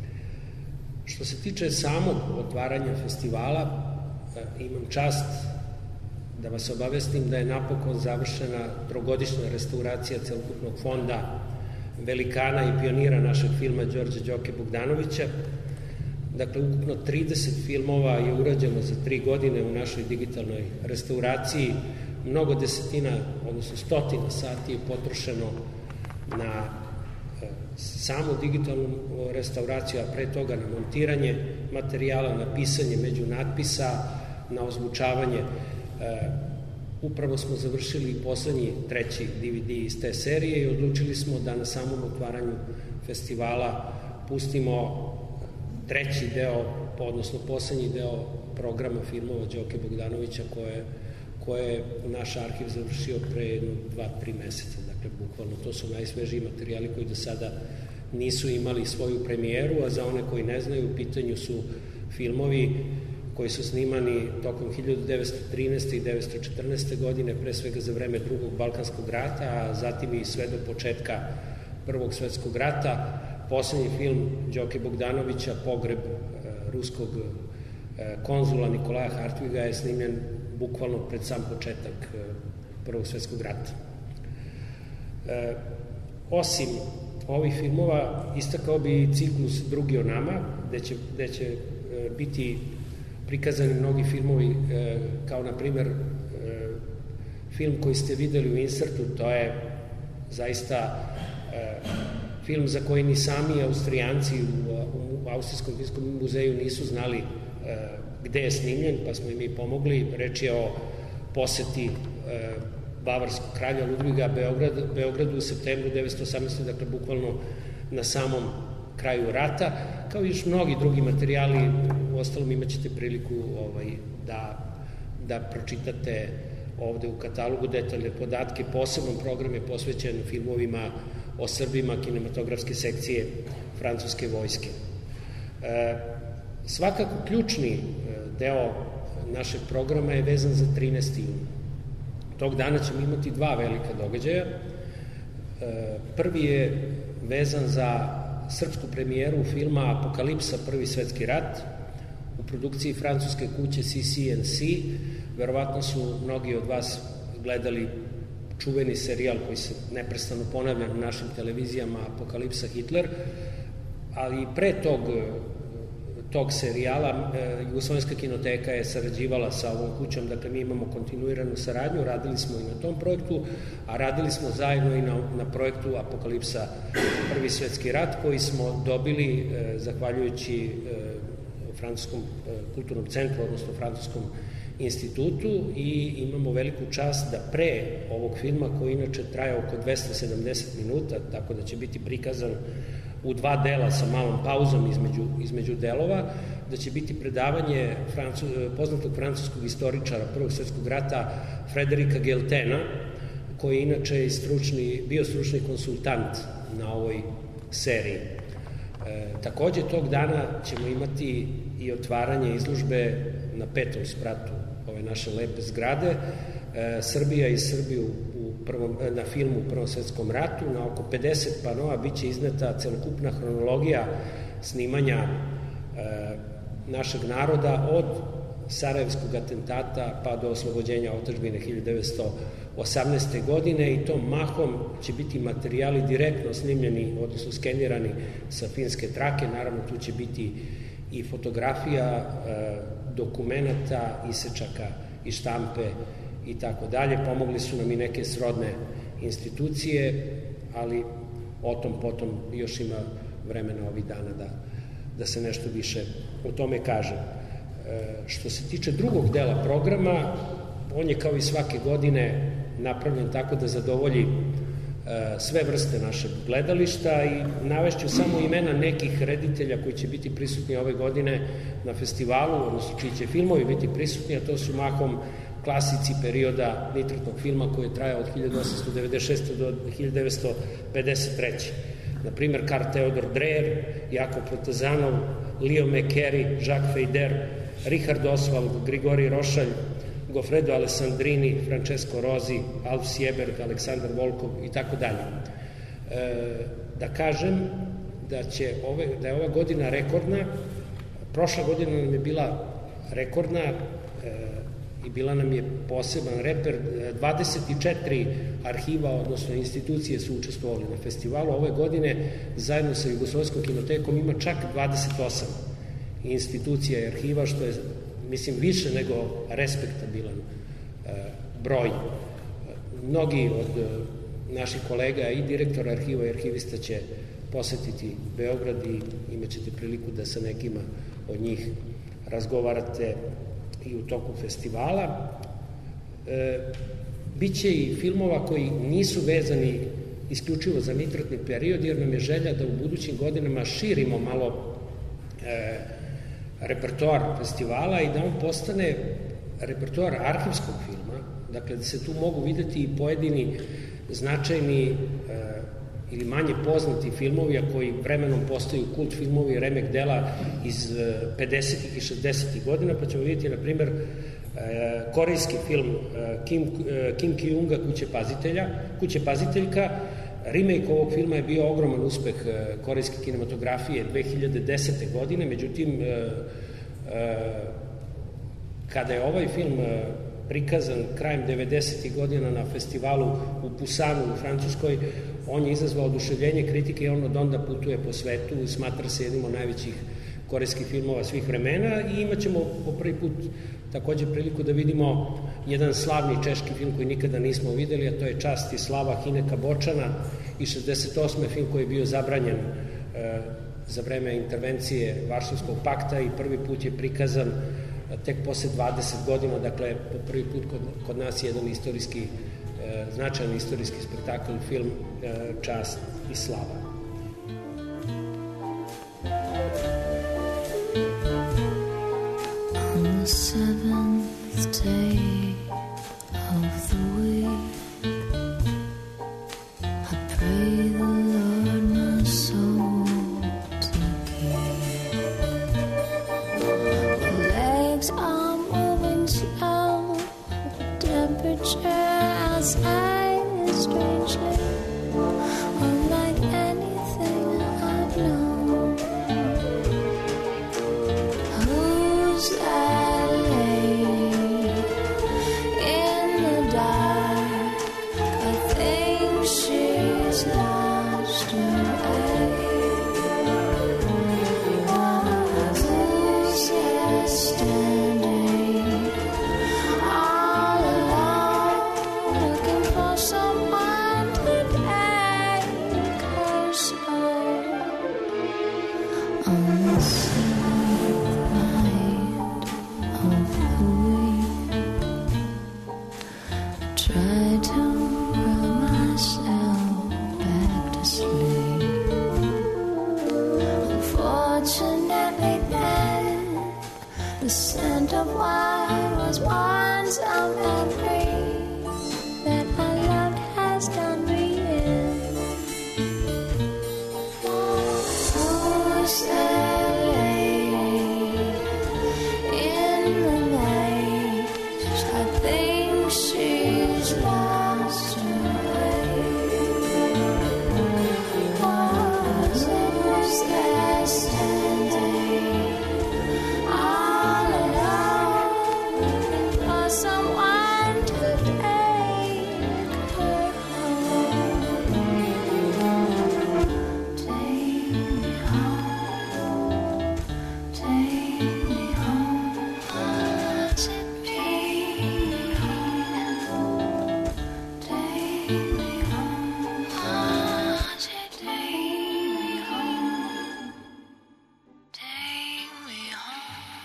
Što se tiče samog otvaranja festivala, imam čast da vas obavestim da je napokon završena trogodišnja restauracija celokupnog fonda velikana i pionira našeg filma Đorđa Đoke Bogdanovića. Dakle, ukupno trideset filmova je urađeno za tri godine u našoj digitalnoj restauraciji. Mnogo desetina, odnosno stotina sati je potrošeno na samu digitalnu restauraciju, a pre toga na montiranje materijala, na pisanje međunatpisa, na ozvučavanje upravo smo završili poslednji treći D V D iz te serije i odlučili smo da na samom otvaranju festivala pustimo treći deo, odnosno poslednji deo programa filmova Đoke Bogdanovića koje, koje je naš arhiv završio pre jedno dva, tri meseca. Dakle, bukvalno to su najsvežiji materijali koji do sada nisu imali svoju premijeru, a za one koji ne znaju, u pitanju su filmovi koji su snimani tokom hiljadu devetsto trinaeste. i devetsto četrnaeste. godine, pre svega za vreme drugog Balkanskog rata, a zatim i sve do početka Prvog svetskog rata. Poslednji film Đoke Bogdanovića, Pogreb ruskog konzula Nikolaja Hartviga, je snimljen bukvalno pred sam početak Prvog svetskog rata. Osim ovih filmova, istakao bi ciklus Drugi o nama, gde će, gde će biti prikazani mnogi filmovi, kao na primer film koji ste videli u insertu, to je zaista film za koji ni sami Austrijanci u Austrijskom filmskom muzeju nisu znali gde je snimljen, pa smo im i pomogli. Reč je o poseti bavarskog kralja Ludviga Beograd, Beogradu u septembru devetsto osamnaeste. dakle, bukvalno na samom kraju rata, kao i još mnogi drugi materijali. U ostalom imat ćete priliku ovaj, da, da pročitate ovde u katalogu detaljne podatke. Poseban program je posvećen filmovima o Srbima kinematografske sekcije francuske vojske. E, svakako ključni deo našeg programa je vezan za trinaesti jun. Tog dana ćemo imati dva velika događaja. E, prvi je vezan za srpsku premijeru filma Apokalipsa, Prvi svetski rat, u produkciji francuske kuće C C N C. Verovatno su mnogi od vas gledali čuveni serijal koji se neprestano ponavlja na našim televizijama, Apokalipsa Hitler, ali pre tog, tog serijala Jugoslovenska kinoteka je sarađivala sa ovom kućom, dakle mi imamo kontinuiranu saradnju, radili smo i na tom projektu, a radili smo zajedno i na, na projektu Apokalipsa, Prvi svetski rat, koji smo dobili eh, zahvaljujući eh, Francuskom eh, kulturnom centru, odnosno Francuskom institutu, i imamo veliku čast da pre ovog filma, koji inače traje oko dvesta sedamdeset minuta, tako da će biti prikazan u dva dela sa malom pauzom između, između delova, da će biti predavanje Francu, poznatog francuskog istoričara Prvog svetskog rata Frederika Geltena, koji je inače stručni, bio stručni konsultant na ovoj seriji. E, takođe, tog dana ćemo imati i otvaranje izložbe na petom spratu ove naše lepe zgrade, e, Srbija i Srbiju u prvom, na filmu u Prvom svetskom ratu. Na oko pedeset panoa biće izneta celokupna hronologija snimanja e, našeg naroda od Sarajevskog atentata pa do oslobođenja otadžbine hiljadu devetsto osamnaeste. godine, i to mahom će biti materijali direktno snimljeni, odnosno skenirani sa finske trake. Naravno, tu će biti i fotografija, dokumenata, isečaka i štampe i tako dalje. Pomogli su nam i neke srodne institucije, ali o tom potom još ima vremena ovih dana da, da se nešto više o tome kaže. Što se tiče drugog dela programa, on je kao i svake godine napravljen tako da zadovolji sve vrste našeg gledališta, i navešću samo imena nekih reditelja koji će biti prisutni ove godine na festivalu, odnosno čiji će filmovi biti prisutni, a to su mahom klasici perioda nitratnog filma koji je trajao od hiljadu osamsto devedeset šeste. do hiljadu devetsto pedeset treće. Na primer, Karl Theodor Dreyer, Jakov Protazanov, Leo McCarey, Jacques Feyder, Richard Oswald, Grigori Rošalj, Goffredo Alessandrini, Francesco Rosi, Alf Sieberg, Aleksandar Volkov i tako dalje. Da kažem da, će ove, da je ova godina rekordna. Prošla godina nam je bila rekordna e, i bila nam je poseban reper. dvadeset četiri arhiva, odnosno institucije, su učestvovali na festivalu. Ove godine zajedno sa Jugoslovenskom kinotekom ima čak dvadeset osam institucija i arhiva, što je, mislim, više nego respektabilan e, broj. Mnogi od naših kolega i direktora arhiva i arhivista će posetiti Beograd i imat ćete priliku da sa nekima od njih razgovarate i u toku festivala. Biće i filmova koji nisu vezani isključivo za nitratni period, jer nam je želja da u budućim godinama širimo malo e, repertoar festivala i da on postane repertoar arhivskog filma, dakle da se tu mogu videti i pojedini značajni e, ili manje poznati filmovi, a koji vremenom postaju kult filmovi, remek dela iz pedesetih i šezdesetih godina, pa ćemo vidjeti, na primer, e, korejski film e, Kim, e, Kim Ki-unga Kuće pazitelja, Kuće paziteljka. Remake ovog filma je bio ogroman uspeh e, korejske kinematografije dve hiljade desete. godine, međutim, e, e, kada je ovaj film e, prikazan krajem devedesetih. godina na festivalu u Pusanu u Francuskoj, on je izazvao oduševljenje kritike i on od onda putuje po svetu i smatra se jednim od najvećih korejskih filmova svih vremena i imat ćemo po prvi put takođe priliku da vidimo jedan slavni češki film koji nikada nismo videli, a to je Čast i slava Hineka Bočana i šezdeset osme film koji je bio zabranjen e, za vreme intervencije Varšavskog pakta i prvi put je prikazan tek posle dvadeset godina, dakle po prvi put kod, kod nas je jedan istorijski, e, značajan istorijski spektakl, film e, Čast i slava.
On the seventh day of the week, I pray the Lord my soul to keep. My legs are moving slow, the temperature outside is strangely unlike anything I've known. Who's that lady in the dark? I think she's lost her way. Who's that standing all alone, looking for someone to take her soul? On the seventh night of the week, I try to will myself back to sleep. Unfortunately then, the scent of wine was once a memory that I loved has done me in. Who's that lady in the night? I think she's lost her way. Who's that standing all alone, looking for someone to take her home? Take me home, take me home. Was it me home? Take me home. Was it take me home? Take me home.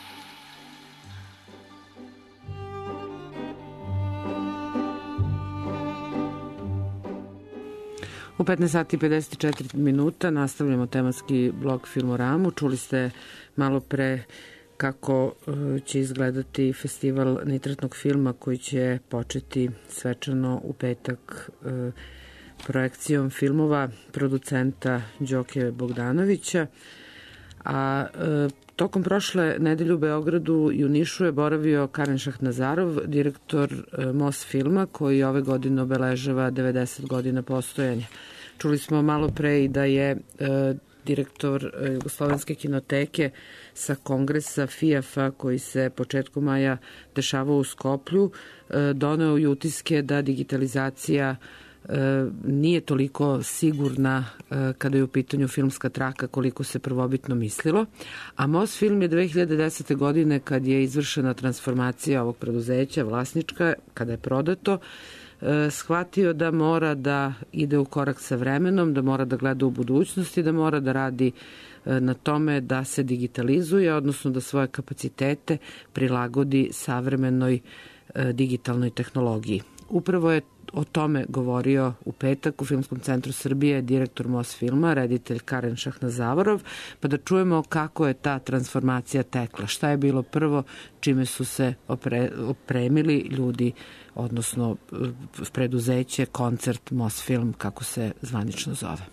U petnaest sati i pedeset četiri minuta nastavljamo tematski blok Filmoramu. Čuli ste malo pre kako e, će izgledati festival nitratnog filma koji će početi svečano u petak e, projekcijom filmova producenta Đoke Bogdanovića. A e, tokom prošle nedelje u Beogradu i u Nišu je boravio Karen Šahnazarov, direktor e, Mos filma, koji ove godine obeležava devedeset godina postojanja. Čuli smo malo pre i da je e, direktor e, Jugoslovenske kinoteke sa kongresa FIAF-a koji se početkom maja dešavao u Skoplju, e, doneo i utiske da digitalizacija nije toliko sigurna kada je u pitanju filmska traka koliko se prvobitno mislilo. A Mos film je dve hiljade desete. godine, kad je izvršena transformacija ovog preduzeća, vlasnička, kada je prodato, shvatio da mora da ide u korak sa vremenom, da mora da gleda u budućnosti, da mora da radi na tome da se digitalizuje, odnosno da svoje kapacitete prilagodi savremenoj digitalnoj tehnologiji. Upravo je o tome govorio u petak u Filmskom centru Srbije direktor Mosfilma, reditelj Karen Šahnazavarov, pa da čujemo kako je ta transformacija tekla. Šta je bilo prvo čime su se opre, opremili ljudi, odnosno preduzeće, koncert, Mosfilm, kako se zvanično zove.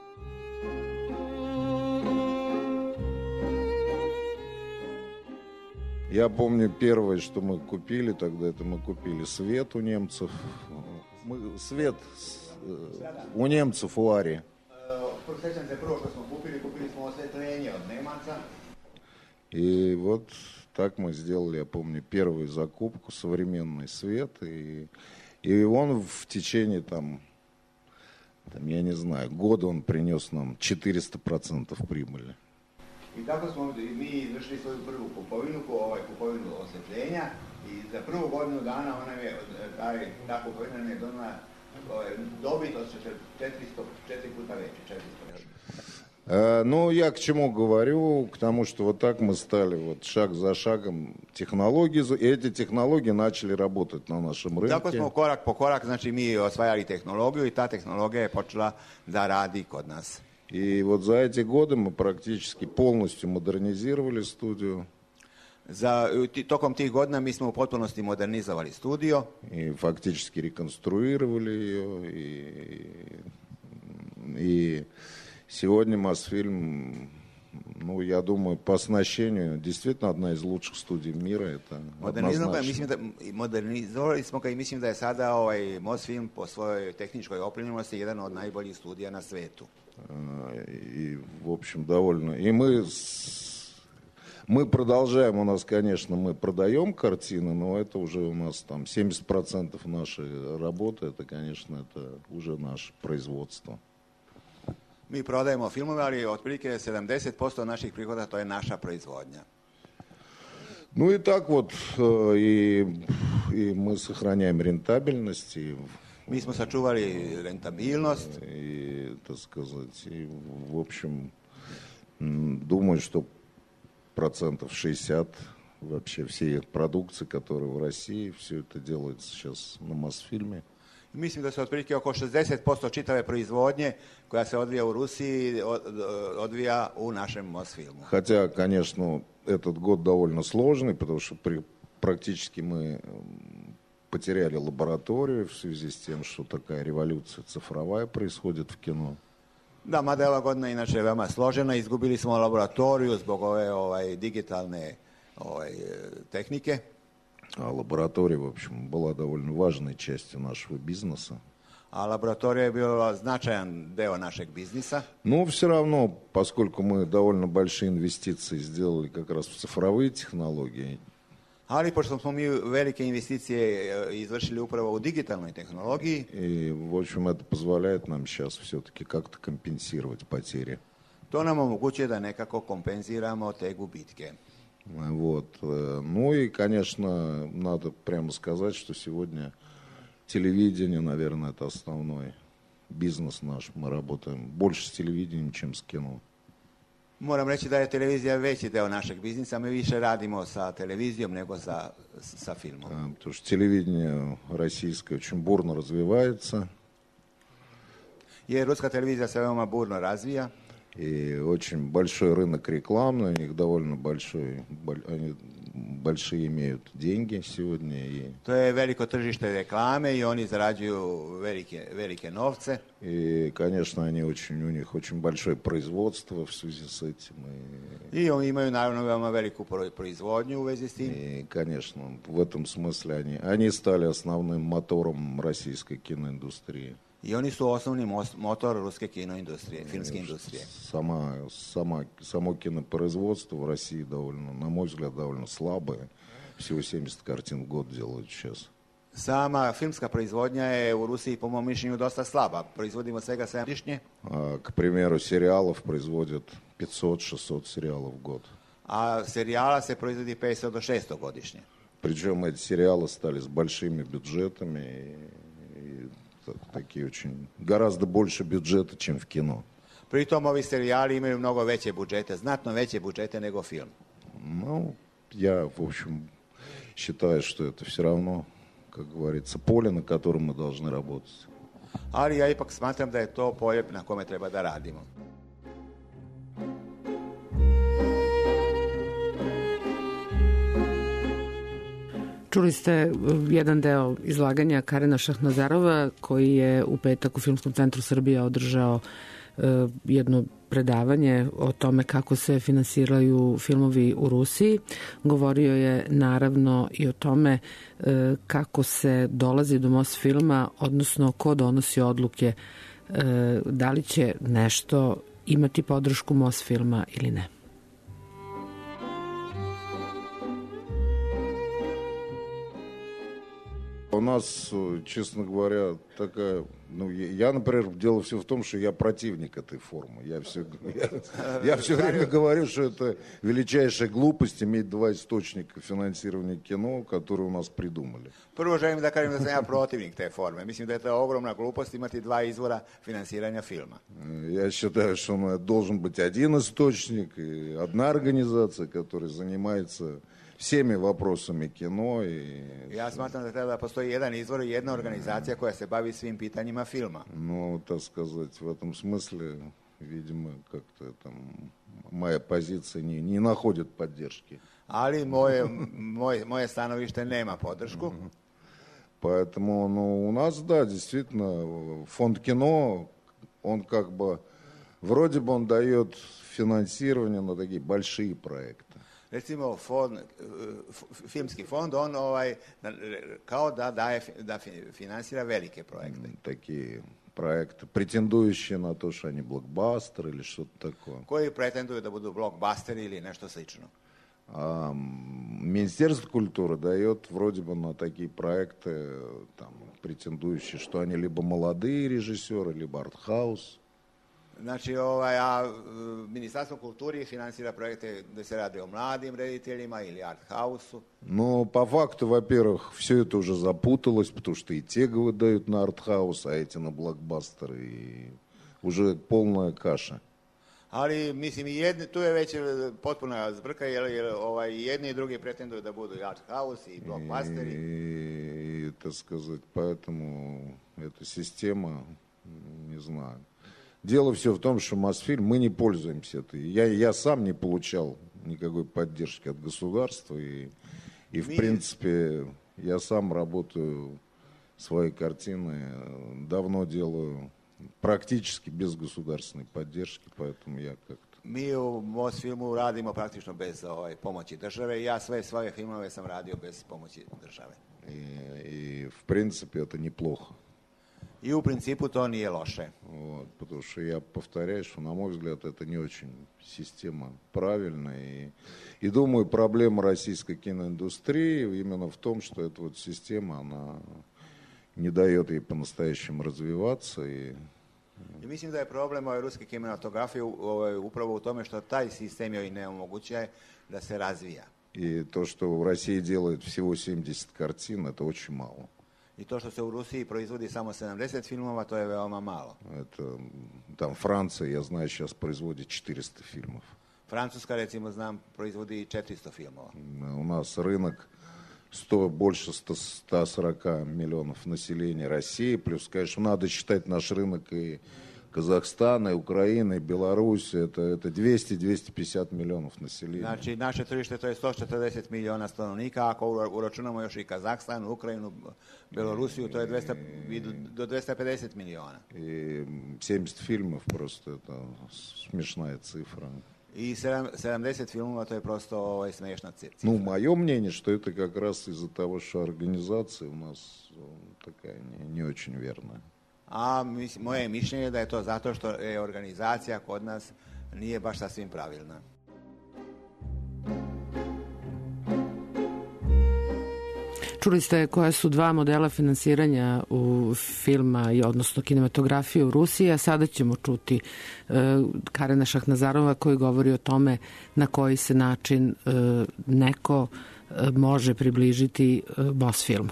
Я помню, первое, что мы купили тогда, это мы купили свет у немцев. Мы, свет у немцев у Ари. И вот так мы сделали, я помню, первую закупку, современный свет. И, и он в течение, там, там, я не знаю, года он принес нам четыреста процентов прибыли.
I tako smo mi izvršili svoju prvu kupovinu, ovaj, kupovinu osvetljenja i za prvu godinu dana ona je, taj, ta kupovina nam je donala dobit od četiristo, četiri puta veće, četiristo veće.
Ну, я к чему говорю? К тому, что вот так мы стали вот шаг за шагом технологии, и эти технологии начали работать на нашем рынке.
Tako smo korak po korak, znači mi osvajali tehnologiju i ta tehnologija je počela da radi kod nas.
И вот за эти годы мы практически полностью модернизировали студию.
За tokom tih godina mi smo u potpunosti modernizovali studio.
И фактически реконструировали ее. И, и сегодня Мосфильм, ну, я думаю, по оснащению действительно одна из лучших студий мира. Это
однозначно. Modernizovali smo ga i mislim da je sada ovaj Mosfilm po svojoj tehničkoj opremljenosti jedan od najboljih studija na svetu.
И, в общем, довольно. И мы, мы продолжаем, у нас, конечно, мы продаем картины, но это уже у нас там семьдесят процентов нашей работы, это, конечно, это уже наше производство.
Mi prodajemo filmove, ali otprilike sedamdeset posto naših prihoda to je naša proizvodnja.
Ну и так вот, и, и мы сохраняем рентабельность, и
Mi smo sačuvali rentabilnost.
И, так сказать, и, в общем, думаю, что процентов шестьдесят вообще всей продукции, которая в России, все это делается сейчас на Мосфильме.
Mislim da se otprilike oko šezdeset posto čitave proizvodnje koja se odvija u Rusiji odvija u našem Mosfilmu.
Хотя, конечно, этот год довольно сложный, потому что при, практически мы потеряли лабораторию в связи с тем, что такая революция цифровая происходит в кино.
Da, mada je ova godina inače veoma složena, izgubili smo laboratoriju zbog ove ovaj, digitalne ovaj, tehnike.
А лаборатория, в общем, была довольно важной частью нашего бизнеса.
А лаборатория je bila značajan deo našeg biznisa.
Но все равно, поскольку мы довольно большие инвестиции сделали как раз в цифровые технологии,
ali pošto smo mi velike investicije izvršili upravo u digitalnoj tehnologiji.
И, в общем, это позволяет нам сейчас все-таки как-то компенсировать потери.
To nam omogućuje da nekako kompenziramo te gubitke.
Вот. Ну и, конечно, надо прямо сказать, что сегодня телевидение, наверное, это основной бизнес наш. Мы работаем больше с телевидением, чем с кино.
Moram reći da je televizija veći deo našeg biznisa, mi više radimo sa televizijom nego sa, sa filmom.
Потому что телевидение российское очень бурно развивается.
Jer ruska televizija se veoma burno razvija.
И очень большой рынок рекламы, у них довольно большой, они большие имеют деньги сегодня. И...
To je veliko tržište reklame i oni zarađuju velike, velike novce.
И, конечно, они очень, у них очень большое производство в связи с этим.
И, и oni imaju naravno veoma veliku proizvodnju u vezi s tim.
И, конечно, в этом смысле они, они стали основным мотором российской киноиндустрии.
I oni su osnovni motor ruske kinoindustrije, filmske industrije.
Сама, сама, само кинопроизводство в России довольно, на мой взгляд, довольно слабое. Всего семьдесят картин в год делают сейчас.
Sama filmska proizvodnja je u Rusiji, po mom mišljenju, dosta slaba. Proizvodimo svega sedam godišnje.
А, к примеру, сериалов производят пятьсот-шестьсот сериалов в год.
A serijala se proizvodi petsto do šesto godišnje.
Причем эти сериалы стали с большими бюджетами и такие очень, гораздо больше бюджета, чем в кино.
Pritom ovi serijali imaju mnogo veće budžete, znatno veće budžete nego film.
Ну, я, в общем, считаю, что это все равно, как говорится, поле, на котором мы должны работать.
Ali ja ipak smatram da je to polje na kome treba da radimo.
Čuli ste jedan deo izlaganja Karena Šahnazarova koji je u petak u Filmskom centru Srbije održao uh, jedno predavanje o tome kako se finansiraju filmovi u Rusiji. Govorio je naravno i o tome uh, kako se dolazi do Mosfilma, odnosno ko donosi odluke uh, da li će nešto imati podršku Mosfilma ili ne.
У нас, честно говоря, такая... Ну, я, например, дело все в том, что я противник этой формы. Я все, я, я все время говорю, что это величайшая глупость иметь два источника финансирования кино, которые у нас придумали.
Prvo želim da kažem da sam ja protivnik te forme. Mislim da je to ogromna glupost imati dva izvora finansiranja filma.
Я считаю, что ну, должен быть один источник и одна организация, которая занимается всеми вопросами кино. И...
Ja smatram da treba da postoji jedan izvor i jedna organizacija koja se bavi svim pitanjima filma.
Ну, так сказать, в этом смысле, видимо, как-то там моя позиция не, не находит поддержки.
Ali moje, moje, moje stanovište nema podršku.
Поэтому, ну, у нас, да, действительно, фонд кино, он как бы, вроде бы он дает финансирование на такие большие проекты.
Recimo fond, filmski fond, on ovaj, kao da, daje, da finansira velike projekte.
Такие проекты, претендующие на то, что они блокбастер или что-то такое.
Koji pretenduju da budu blockbusteri ili nešto slično.
А Министерство культуры дает вроде бы на такие проекты, там, претендующие, что они либо молодые режиссеры, либо артхаус.
Znači, ovaj, a Ministarstvo kulturi finansira projekte gde se radi o mladim rediteljima ili art house-u.
Но по факту, во-первых, все это уже запуталось, потому что и те выдают на артхаус, а эти на блокбастеры, и уже полная каша.
Ali, mislim, i jedni, tu je već potpuna zbrka, jer, jer ovaj, jedni i drugi pretenduju da budu i art house i blockbusteri.
И, и, так сказать, поэтому эта система, не знаю. Дело все в том, что Мосфильм, мы не пользуемся этой. Я, я сам не получал никакой поддержки от государства. И, и в принципе, я сам работаю свои картины, давно делаю практически без государственной поддержки, поэтому я как-то...
Mi u Mosfilmu radimo praktično bez ovaj, pomoći države. Ja sve svoje filmove sam radio bez pomoći države.
И, и в принципе, это неплохо.
И у принципу то не лоше.
Вот, потому что я повторяю, что, на мой взгляд, это не очень система правильная. И, и думаю, проблема российской киноиндустрии именно в том, что эта вот система, она не дает ей по-настоящему развиваться. И...
I mislim da je problem ove ruske kinematografije upravo u tome što taj sistem joj ne omogućuje da se razvija.
И то, что в России делают всего семьдесят картин, это очень мало.
I to što se u Rusiji proizvodi samo sedamdeset filmova, to je veoma malo.
Это, там Франция, я знаю, сейчас производит четыреста фильмов.
Francuska, recimo, znam, proizvodi četiristo filmova.
У нас рынок сто, больше ста сорока миллионов населения России, плюс, конечно, надо считать наш рынок и Казахстана, и Украины, и Беларуси, это, это двести - двести пятьдесят миллионов населения.
Znači, naše tržište to je sto četrdeset miliona stanovnika, ako uračunamo još i Kazahstan, Ukrajinu, Белорусию, то je двести, до двести пятьдесят miliona.
И семьдесят фильмов просто, это смешная цифра.
И sedamdeset filmova, to je prosto ovaj, smešna cifra.
Ну, мое мнение, что это как раз из-за того, что организация у нас такая не, не очень верная.
A moje mišljenje je da je to zato što je organizacija kod nas nije baš sasvim pravilna.
Čuli ste koja su dva modela finansiranja u filma, odnosno kinematografije u Rusiji, a sada ćemo čuti uh, Karena Šahnazarova koji govori o tome na koji se način uh, neko uh, može približiti uh, Mosfilmu.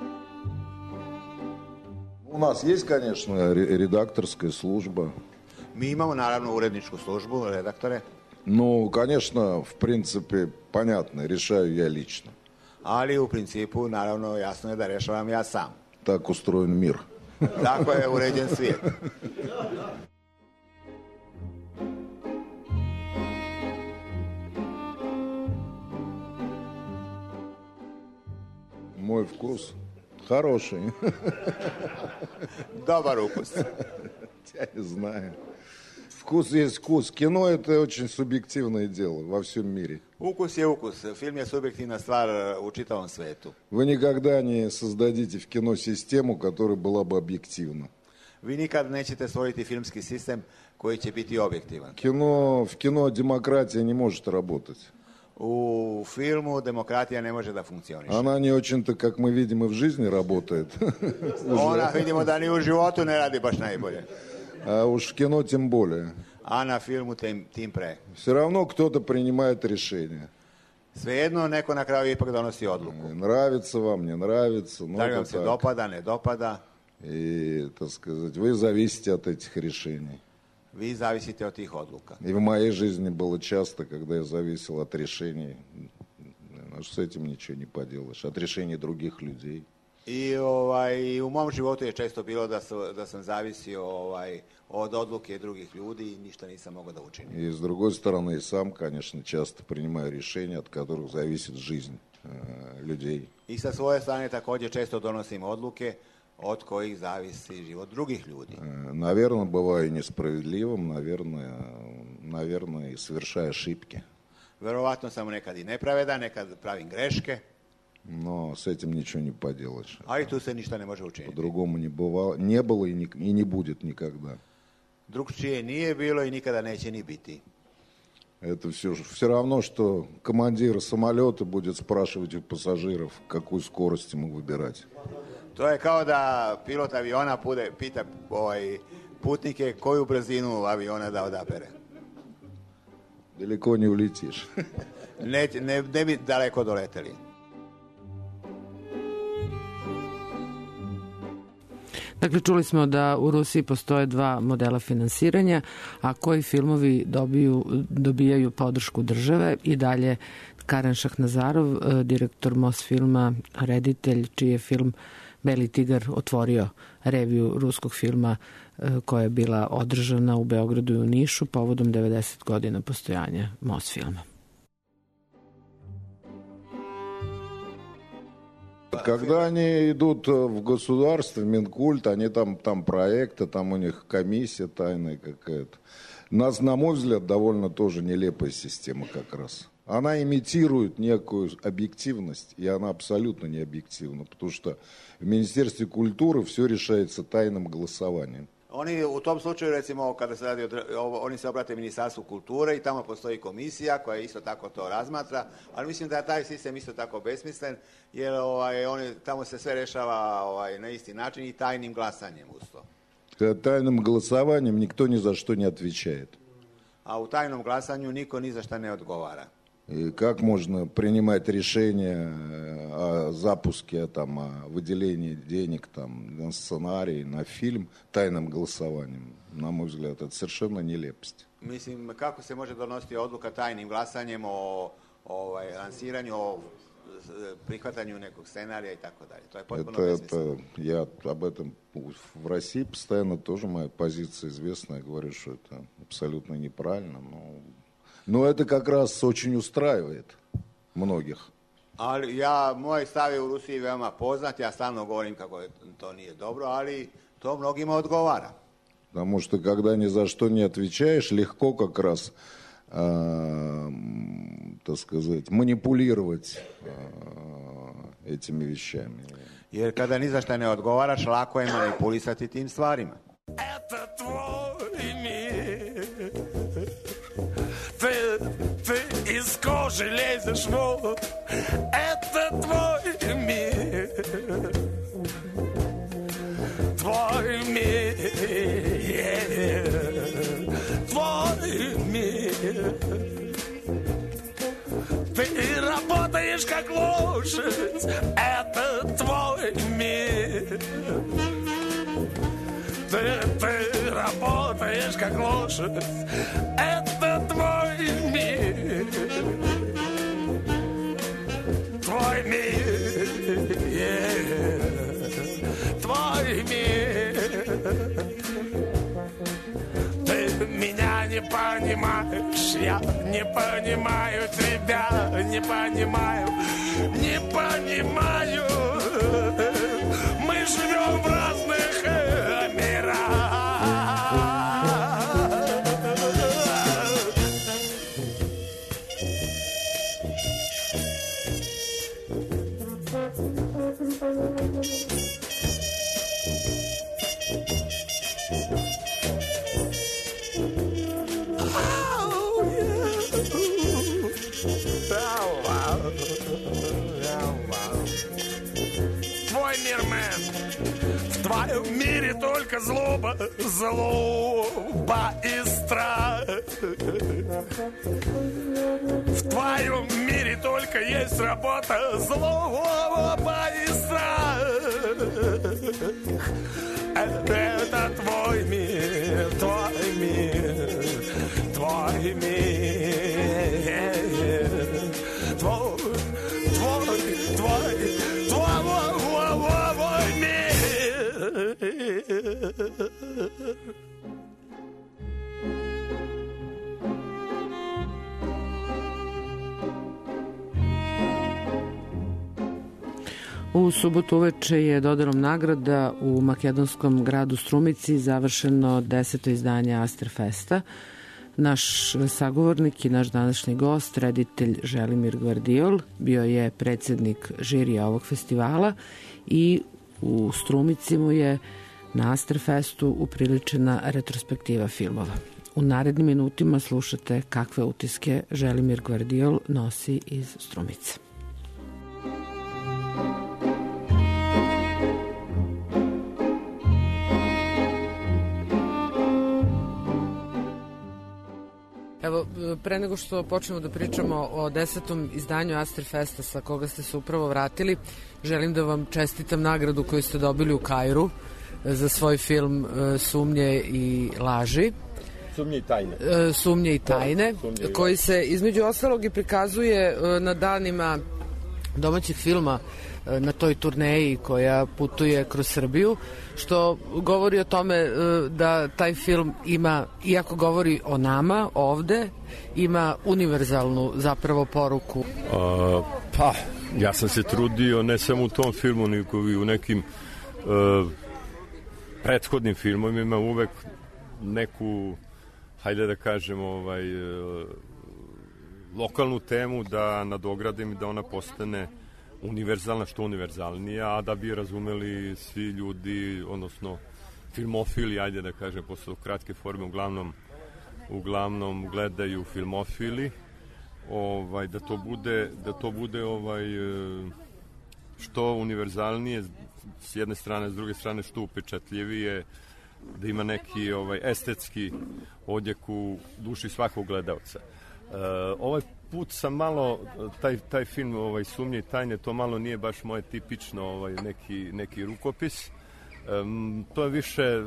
У нас есть, конечно, редакторская служба.
Mi imamo naravno uredničku službu, redaktore.
Ну, конечно, в принципе, понятно, решаю я лично.
Ali u principu, naravno, jasno je da rešavam ja sam.
Так устроен мир.
Tako je uređen svijet.
Мой вкус хороший.
Dobar ukus.
Я не знаю. Вкус есть вкус. Кино — это очень субъективное дело во всем мире.
Ukus je ukus. Film je subjektivna stvar u čitavom svetu.
Вы никогда не создадите в кино систему, которая была бы объективна.
Vi nikad nećete stvoriti filmski sistem koji će biti objektivan.
Кино, в кино демократия не может работать.
U filmu demokratija ne može da funkcioniše.
Она не очень-то, как мы видим, и в жизни работает.
Ona vidimo da ni u životu ne radi baš najbolje.
А уж в кино тем более.
A na filmu tim, tim pre.
Все равно кто-то принимает решение.
Svejedno neko na kraju ipak donosi odluku.
Нравится вам, не нравится.
Da li vam se dopada, ne dopada.
И, так сказать, вы зависите от этих решений.
Vi zavisite od tih odluka.
И в моей жизни было часто, когда я зависел от решений. С этим ничего не поделаешь. От решений других людей.
I ovaj, u mom životu je često bilo da, su, da sam zavisio ovaj, od odluke drugih ljudi i ništa nisam mogao da učinim.
И с другой стороны, и сам, конечно, часто принимаю решения, от которых зависит жизнь э, людей.
I sa svoje strane također često donosim odluke od kojih zavisi život drugih ljudi.
Э, наверное, бываю несправедливым, наверное, наверное, и совершаю ошибки.
Verovatno sam nekad i nepravedan, nekad pravim greške.
Но с этим ничего не поделаешь.
Ali tu se ništa ne može učiniti.
По-другому не бывало, не было и не, и не будет никогда.
Drugčije nije bilo i nikada neće ni biti.
Это все, все равно, что командир самолета будет спрашивать у пассажиров, какую скорость ему выбирать.
To je kao da pilot aviona pude, pita ovaj, putnike koju brzinu aviona da odabere.
Далеко не улетишь.
Ne, ne, ne bi daleko doleteli.
Dakle, čuli smo da u Rusiji postoje dva modela finansiranja, a koji filmovi dobiju, dobijaju podršku države. I dalje Karan Šahnazarov, direktor Mosfilma, reditelj, čiji je film Beli tigar otvorio reviju ruskog filma koja je bila održana u Beogradu i u Nišu povodom devedeset godina postojanja Mosfilma.
Когда они идут в государство, в Минкульт, они там, там проекты, там у них комиссия тайная какая-то. Нас, на мой взгляд, довольно тоже нелепая система как раз. Она имитирует некую объективность, и она абсолютно не объективна, потому что в Министерстве культуры все решается тайным голосованием.
Oni u tom slučaju, recimo, kada se radi o, oni se obrate Ministarstvu kulture i tamo postoji komisija koja isto tako to razmatra, ali mislim da je taj sistem isto tako besmislen, jer ovaj, oni, tamo se sve rešava ovaj, na isti način i tajnim glasanjem uz to.
Тайным голосованием никто ни за что не отвечает.
A u tajnom glasanju niko ni za šta ne odgovara.
И как можно принимать решение о запуске, там, о выделении денег там, на сценарий, на фильм тайным голосованием? На мой взгляд, это совершенно нелепость.
Mislim, kako se može donositi odluka tajnim glasanjem o ovaj, lansiranju, o prihvatanju nekog scenarija и tako dalje. To je potpuno besmisleno.
Я об этом в России постоянно тоже моя позиция известна. Я говорю, что это абсолютно неправильно, но... Но это как раз очень устраивает многих.
Ali ja, moj stav je u Rusiji veoma poznat, ja stalno govorim kako to nije dobro, ali to mnogima odgovara.
Потому что когда ни за что не отвечаешь, легко как раз, э, так сказать, манипулировать э, этими вещами.
Jer kada ni za šta ne odgovaraš, lako je manipulisati tim stvarima.
Это твой мир. Ты, ты из кожи лезешь, вот. Это твой мир. Твой мир. Твой мир. Ты работаешь как лошадь. Это твой мир. Ты, ты работаешь как
как лошадь. Это твой мир, твой мир, yeah. Твой мир. Ты меня не понимаешь, я не понимаю тебя, не понимаю, не понимаю. Мы живем в разных мирах. В твоем мире только злоба, злоба и страх. В твоем мире только есть работа, злоба и страх. Это твой мир, твой мир, твой мир, твой, твой, твой, твой, твой мир.
U subotu uveče je dodelom nagrada u makedonskom gradu Strumici završeno deseto izdanje Asterfesta. Naš sagovornik i naš današnji gost, reditelj Želimir Gvardiol, bio je predsednik žirija ovog festivala i u Strumici mu je na Asterfestu upriličena retrospektiva filmova. U narednim minutima slušate kakve utiske Želimir Gvardiol nosi iz Strumice. Evo, pre nego što počnemo da pričamo o desetom izdanju Asterfesta sa koga ste se upravo vratili, želim da vam čestitam nagradu koju ste dobili u Kairu za svoj film Sumnje i laži.
Sumnje i tajne.
Sumnje i tajne,
Sumnje i
koji se između ostalog i prikazuje na danima domaćih filma na toj turneji koja putuje kroz Srbiju, što govori o tome da taj film ima, iako govori o nama ovde, ima univerzalnu zapravo poruku.
A, pa, ja sam se trudio ne samo u tom filmu, nego i u nekim uh, prethodnim filmovima uvek neku, hajde da kažem, ovaj, uh, lokalnu temu da nadogradim i da ona postane univerzalna, što univerzalnija, a da bi razumeli svi ljudi, odnosno filmofili, ajde da kažem, posle kratke forme, uglavnom, uglavnom gledaju filmofili, ovaj, da to bude, da to bude ovaj, što univerzalnije s jedne strane, s druge strane što upečatljivije, da ima neki ovaj, estetski odjek u duši svakog gledalca. Uh, ovaj put sam malo, taj, taj film ovaj, Sumnje i tajne, to malo nije baš moje tipično ovaj, neki, neki rukopis. Um, to je više,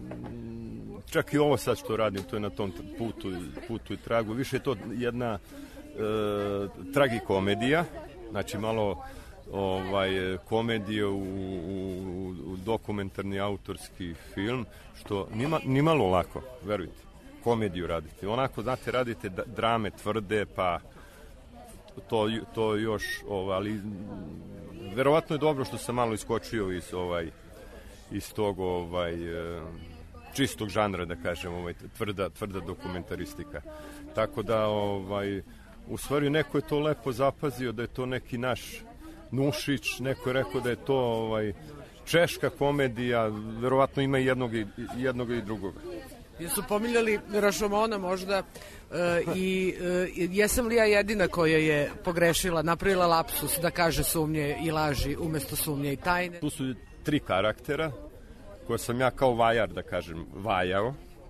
čak i ovo sad što radim, to je na tom putu, putu i tragu, više je to jedna uh, tragikomedija, znači malo ovaj, komedije u, u, u dokumentarni autorski film, što nima, nimalo lako, verujte, komediju radite. Onako, znate, radite drame tvrde, pa to, to još, ovaj, ali verovatno je dobro što sam malo iskočio iz, ovaj, iz tog ovaj, čistog žanra, da kažem, ovaj, tvrda, tvrda dokumentaristika. Tako da, ovaj, u stvari, neko je to lepo zapazio, da je to neki naš Nušić, neko je rekao da je to ovaj, češka komedija, verovatno ima jednog i, jednog i drugoga.
Jesu pominjali Rašomona možda e, i e, jesam li ja jedina koja je pogrešila, napravila lapsus da kaže sumnje i laži umesto sumnje i tajne?
Tu su tri karaktera koje sam ja kao vajar, da kažem, vajao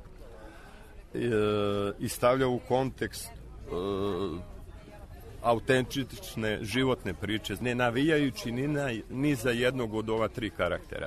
e, i stavljao u kontekst e, autentične životne priče, ne navijajući ni, na, ni za jednog od ova tri karaktera.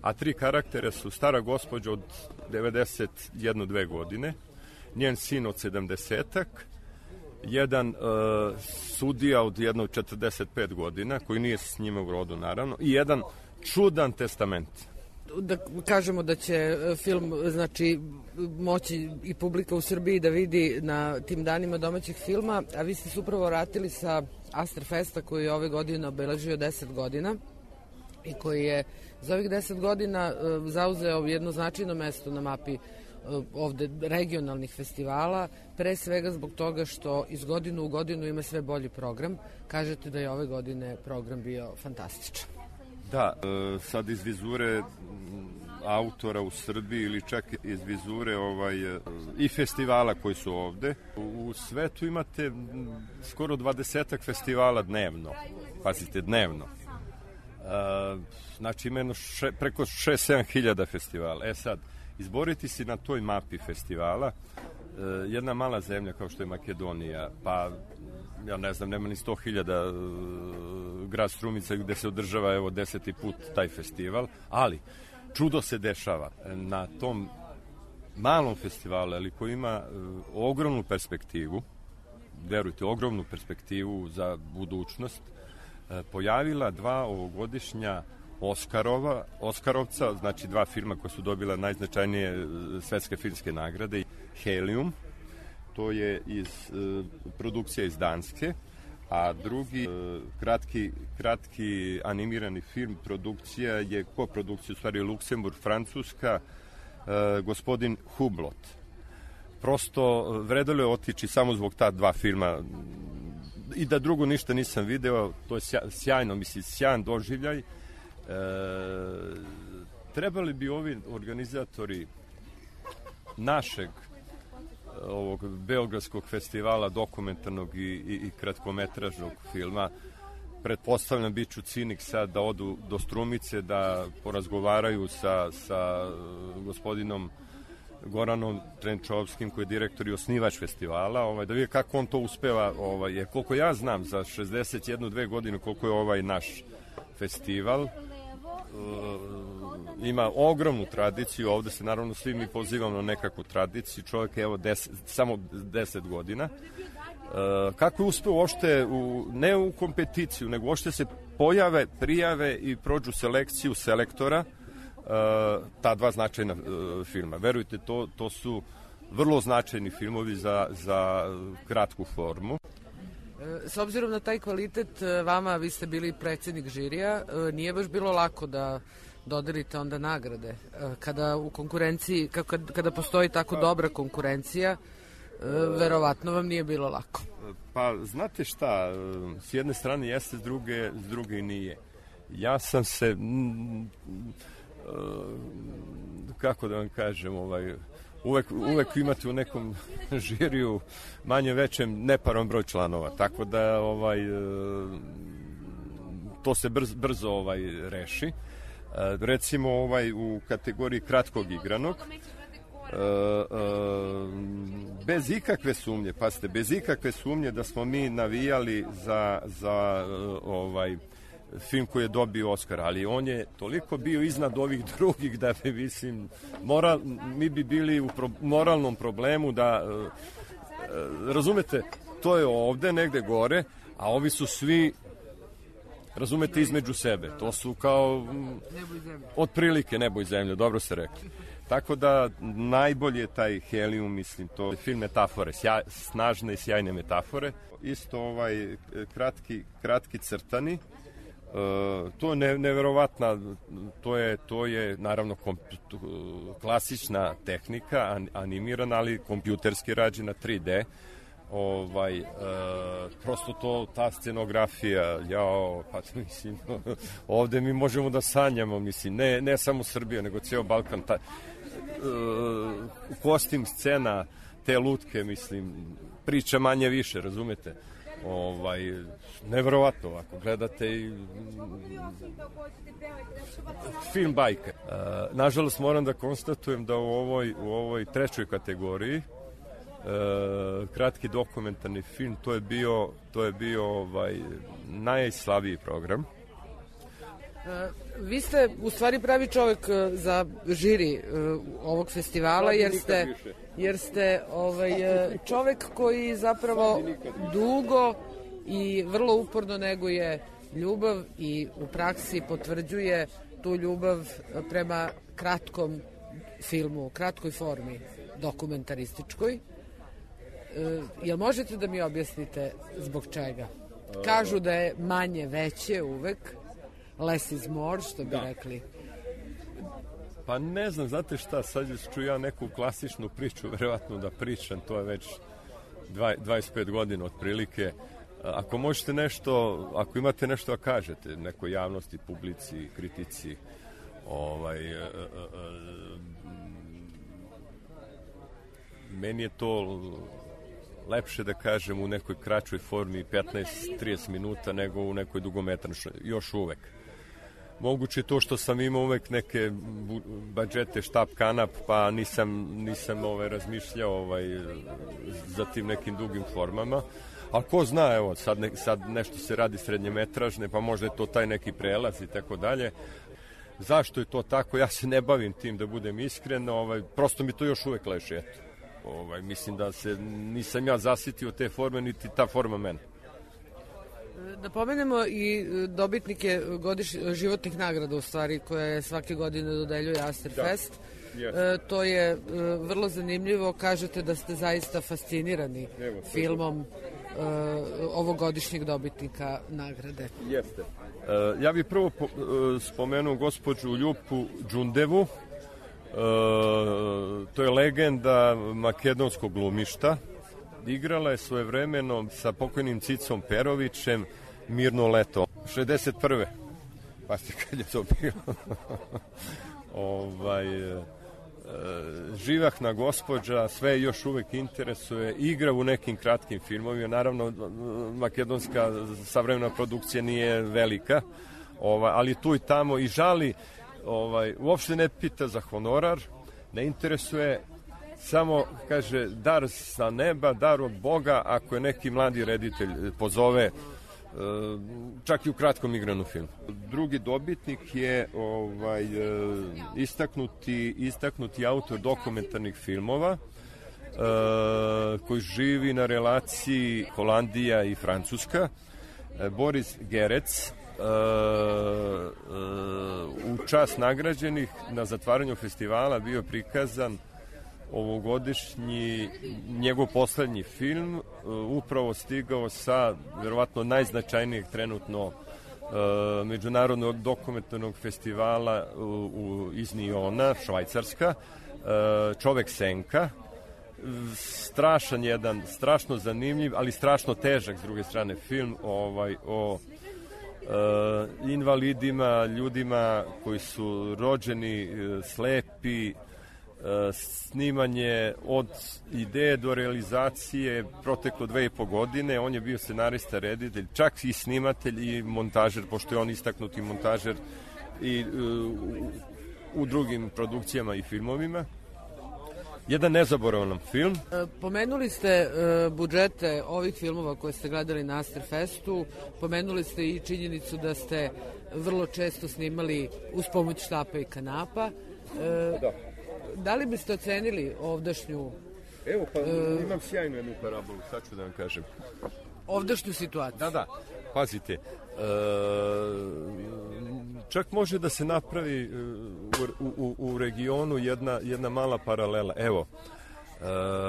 a tri karaktera su stara gospođa od devedeset jedne dve godine, njen sin od sedamdesetak, jedan uh, sudija od jedno četrdeset pet godina, koji nije s njima u rodu, naravno, i jedan čudan testament.
Da kažemo da će film, znači, moći i publika u Srbiji da vidi na tim danima domaćih filma, a vi ste se upravo vratili sa Asterfesta koji je ove godine obeležio deset godina i koji je za ovih deset godina zauzeo jedno značajno mesto na mapi ovde regionalnih festivala, pre svega zbog toga što iz godinu u godinu ima sve bolji program. Kažete da je ove godine program bio fantastičan.
Da, sad iz vizure autora u Srbiji ili čak iz vizure ovaj, i festivala koji su ovde. U svetu imate skoro dvadesetak festivala dnevno. Pazite, dnevno. Znači ima jedno še, preko šest sedam hiljada festivala. E sad, izboriti si na toj mapi festivala, jedna mala zemlja kao što je Makedonija, pa ja ne znam, nema ni sto hiljada grad Strumica gde se održava evo deseti put taj festival, ali čudo se dešava na tom malom festivalu, ali koji ima ogromnu perspektivu, verujte, ogromnu perspektivu za budućnost, pojavila dva ovogodišnja Oskarova, Oskarovca, znači dva filma koja su dobila najznačajnije svetske filmske nagrade. Helium, to je iz e, produkcija iz Danske, a drugi e, kratki, kratki animirani film, produkcija je koprodukcija, u stvari Luksemburg, Francuska, e, gospodin Hublot. Prosto vredilo je otići samo zbog ta dva filma i da drugo ništa nisam video, to je sjajno, mislim, sjajan doživljaj. E, trebali bi ovi organizatori našeg ovog Beogradskog festivala dokumentarnog i, i, i kratkometražnog filma, pretpostavljam bit ću cinik sad da odu do Strumice, da porazgovaraju sa, sa gospodinom Goranom Trenčovskim, koji je direktor i osnivač festivala, ovaj, da vidi kako on to uspeva, ovaj, jer koliko ja znam za šezdeset jednu dve godine koliko je ovaj naš festival, ima ogromnu tradiciju, ovde se naravno svi mi pozivamo na nekakvu tradiciju, čovjek je evo deset, samo deset godina. E, kako je uspeo uopšte, u, ne u kompeticiju, nego uopšte se pojave, prijave i prođu selekciju selektora, e, ta dva značajna e, filma. Verujte, to, to su vrlo značajni filmovi za, za kratku formu.
S obzirom na taj kvalitet, vama, vi ste bili predsjednik žirija, nije baš bilo lako da dodelite onda nagrade. Kada u konkurenciji, kada postoji tako dobra konkurencija, verovatno vam nije bilo lako.
Pa, znate šta, s jedne strane jeste, s druge, s druge nije. Ja sam se, kako da vam kažem, ovaj... Uvek, uvek imate u nekom žiriju manje većem neparan broj članova, tako da ovaj, to se brzo, brzo ovaj, reši. Recimo ovaj, u kategoriji kratkog igranog, bez ikakve sumnje, pazite, bez ikakve sumnje da smo mi navijali za, za ovaj, film koji je dobio Oskar, ali on je toliko bio iznad ovih drugih da bi, mislim, moral, mi bi bili u pro, moralnom problemu da, e, razumete, to je ovde negde gore, a ovi su svi, razumete, između sebe. To su kao, otprilike nebo i zemlje, dobro ste rekli. Tako da najbolje je taj Helium, mislim, to je film metafore, sjaj, snažne i sjajne metafore. Isto ovaj kratki, kratki crtani, Uh, to je ne, neverovatna, to je, to je naravno komp, klasična tehnika, an, animirana, ali kompjuterski rađena tri D. Ovaj, uh, prosto to, ta scenografija, jao, pa mislim, ovde mi možemo da sanjamo, mislim, ne, ne samo Srbija, nego ceo Balkan, ta, uh, kostim scena, te lutke, mislim, priča manje više, razumete? Ovaj, neverovatno ovako, gledate i film bajke. E, nažalost moram da konstatujem da u ovoj, u ovoj trećoj kategoriji e, kratki dokumentarni film, to je bio, to je bio ovaj, najslabiji program.
Vi ste u stvari pravi čovjek za žiri ovog festivala, jer ste, jer ste ovaj, čovjek koji zapravo dugo i vrlo uporno neguje ljubav i u praksi potvrđuje tu ljubav prema kratkom filmu, kratkoj formi dokumentarističkoj. Jel možete da mi objasnite zbog čega? Kažu da je manje veće uvek, less is more, što bi da. rekli.
Pa ne znam, znate šta, sad ću ja neku klasičnu priču verovatno da pričam, to je već dvadeset pet godina otprilike. Ako možete nešto, ako imate nešto da kažete nekoj javnosti, publici, kritici, ovaj, e, e, e, meni je to lepše da kažem u nekoj kraćoj formi petnaest do trideset minuta nego u nekoj dugometražnoj, još uvek. Moguće to što sam imao uvek neke budžete štap kanap, pa nisam, nisam ovaj, razmišljao ovaj, za tim nekim dugim formama. Ali ko zna, evo, sad, ne, sad nešto se radi srednjemetražne, pa možda je to taj neki prelaz i tako dalje. Zašto je to tako? Ja se ne bavim tim, da budem iskren, ovaj, prosto mi to još uvek leži, eto. Ovaj, mislim da se nisam ja zasitio te forme, niti ta forma mene.
Da pomenemo i dobitnike godiš, životnih nagrada, u stvari, koje svake godine dodeljuje Asterfest. Da. E, to je e, vrlo zanimljivo. Kažete da ste zaista fascinirani Evo, filmom e, ovogodišnjeg dobitnika nagrade.
Jeste. E, ja bih prvo po, e, spomenuo gospođu Ljupu Đundevu. E, to je legenda makedonskog glumišta. Igrala je svojevremeno sa pokojnim Cicom Perovićem Mirno leto. šezdeset prve Pa ste kad je to bilo. ovaj, e, živahna gospođa, sve još uvek interesuje, igra u nekim kratkim filmovima. Naravno, makedonska savremena produkcija nije velika, ovaj, ali tu i tamo i žali, ovaj, uopšte ne pita za honorar, ne interesuje, samo, kaže, dar sa neba, dar od Boga, ako je neki mladi reditelj pozove, čak i u kratkom igranu filmu. Drugi dobitnik je ovaj, istaknuti, istaknuti autor dokumentarnih filmova, koji živi na relaciji Holandija i Francuska, Boris Gerec. U čast nagrađenih na zatvaranju festivala bio prikazan ovogodišnji njegov poslednji film, upravo stigao sa verovatno najznačajnijeg trenutno međunarodnog dokumentarnog festivala u, u, iz Niona, Švajcarska, Čovek senka. Strašan jedan, strašno zanimljiv, ali strašno težak s druge strane film ovaj, o invalidima, ljudima koji su rođeni slepi, snimanje od ideje do realizacije proteklo dve i po godine. On je bio scenarista, reditelj, čak i snimatelj i montažer, pošto je on istaknuti montažer i u, u drugim produkcijama i filmovima. Jedan nezaboravan film.
Pomenuli ste budžete ovih filmova koje ste gledali na Asterfestu, pomenuli ste i činjenicu da ste vrlo često snimali uz pomoć štapa i kanapa.
Da.
Da li biste ocenili ovdašnju...
Evo, pa uh, imam sjajnu jednu parabolu, sad ću da vam kažem.
Ovdašnju situaciju.
Da, da, pazite. E, čak može da se napravi u, u, u regionu jedna, jedna mala paralela. Evo, e,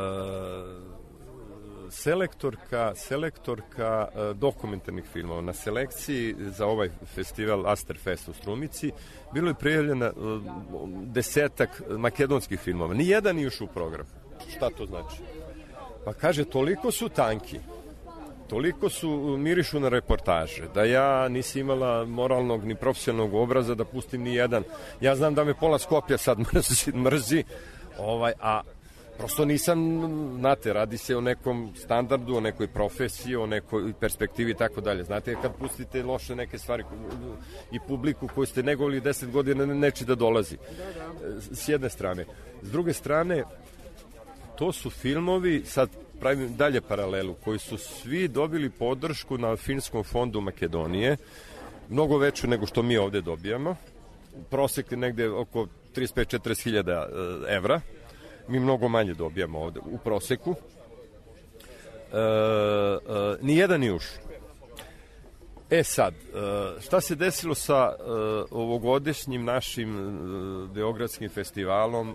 selektorka, selektorka dokumentarnih filmova na selekciji za ovaj festival Asterfest u Strumici bilo je prijavljena desetak makedonskih filmova. Nijedan nije ušao u program. Šta to znači? Pa kaže, toliko su tanki, toliko su mirišu na reportaže, da ja nisi imala moralnog ni profesionalnog obraza da pustim ni jedan. Ja znam da me pola Skoplja sad mrzi, mrzi ovaj, a prosto nisam, znate, radi se o nekom standardu, o nekoj profesiji, o nekoj perspektivi i tako dalje. Znate, kad pustite loše neke stvari i publiku koju ste negovali deset godina neće da dolazi. S jedne strane. S druge strane, to su filmovi, sad pravim dalje paralelu, koji su svi dobili podršku na Filmskom fondu Makedonije, mnogo veću nego što mi ovde dobijamo. Prosek je negde oko trideset pet do četrdeset hiljada evra. Mi mnogo manje dobijamo ovde u proseku. E, e, nijedan nije ušao. E sad, šta se desilo sa ovogodišnjim našim beogradskim festivalom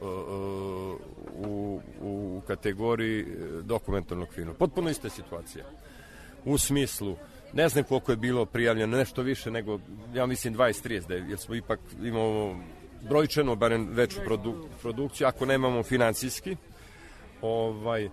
u, u kategoriji dokumentarnog filma? Potpuno ista situacija. U smislu, ne znam koliko je bilo prijavljeno, nešto više nego, ja mislim, dvadeset trideset, jer smo ipak imamo brojčano, barem veću produ, produkciju, ako nemamo financijski. Ovaj,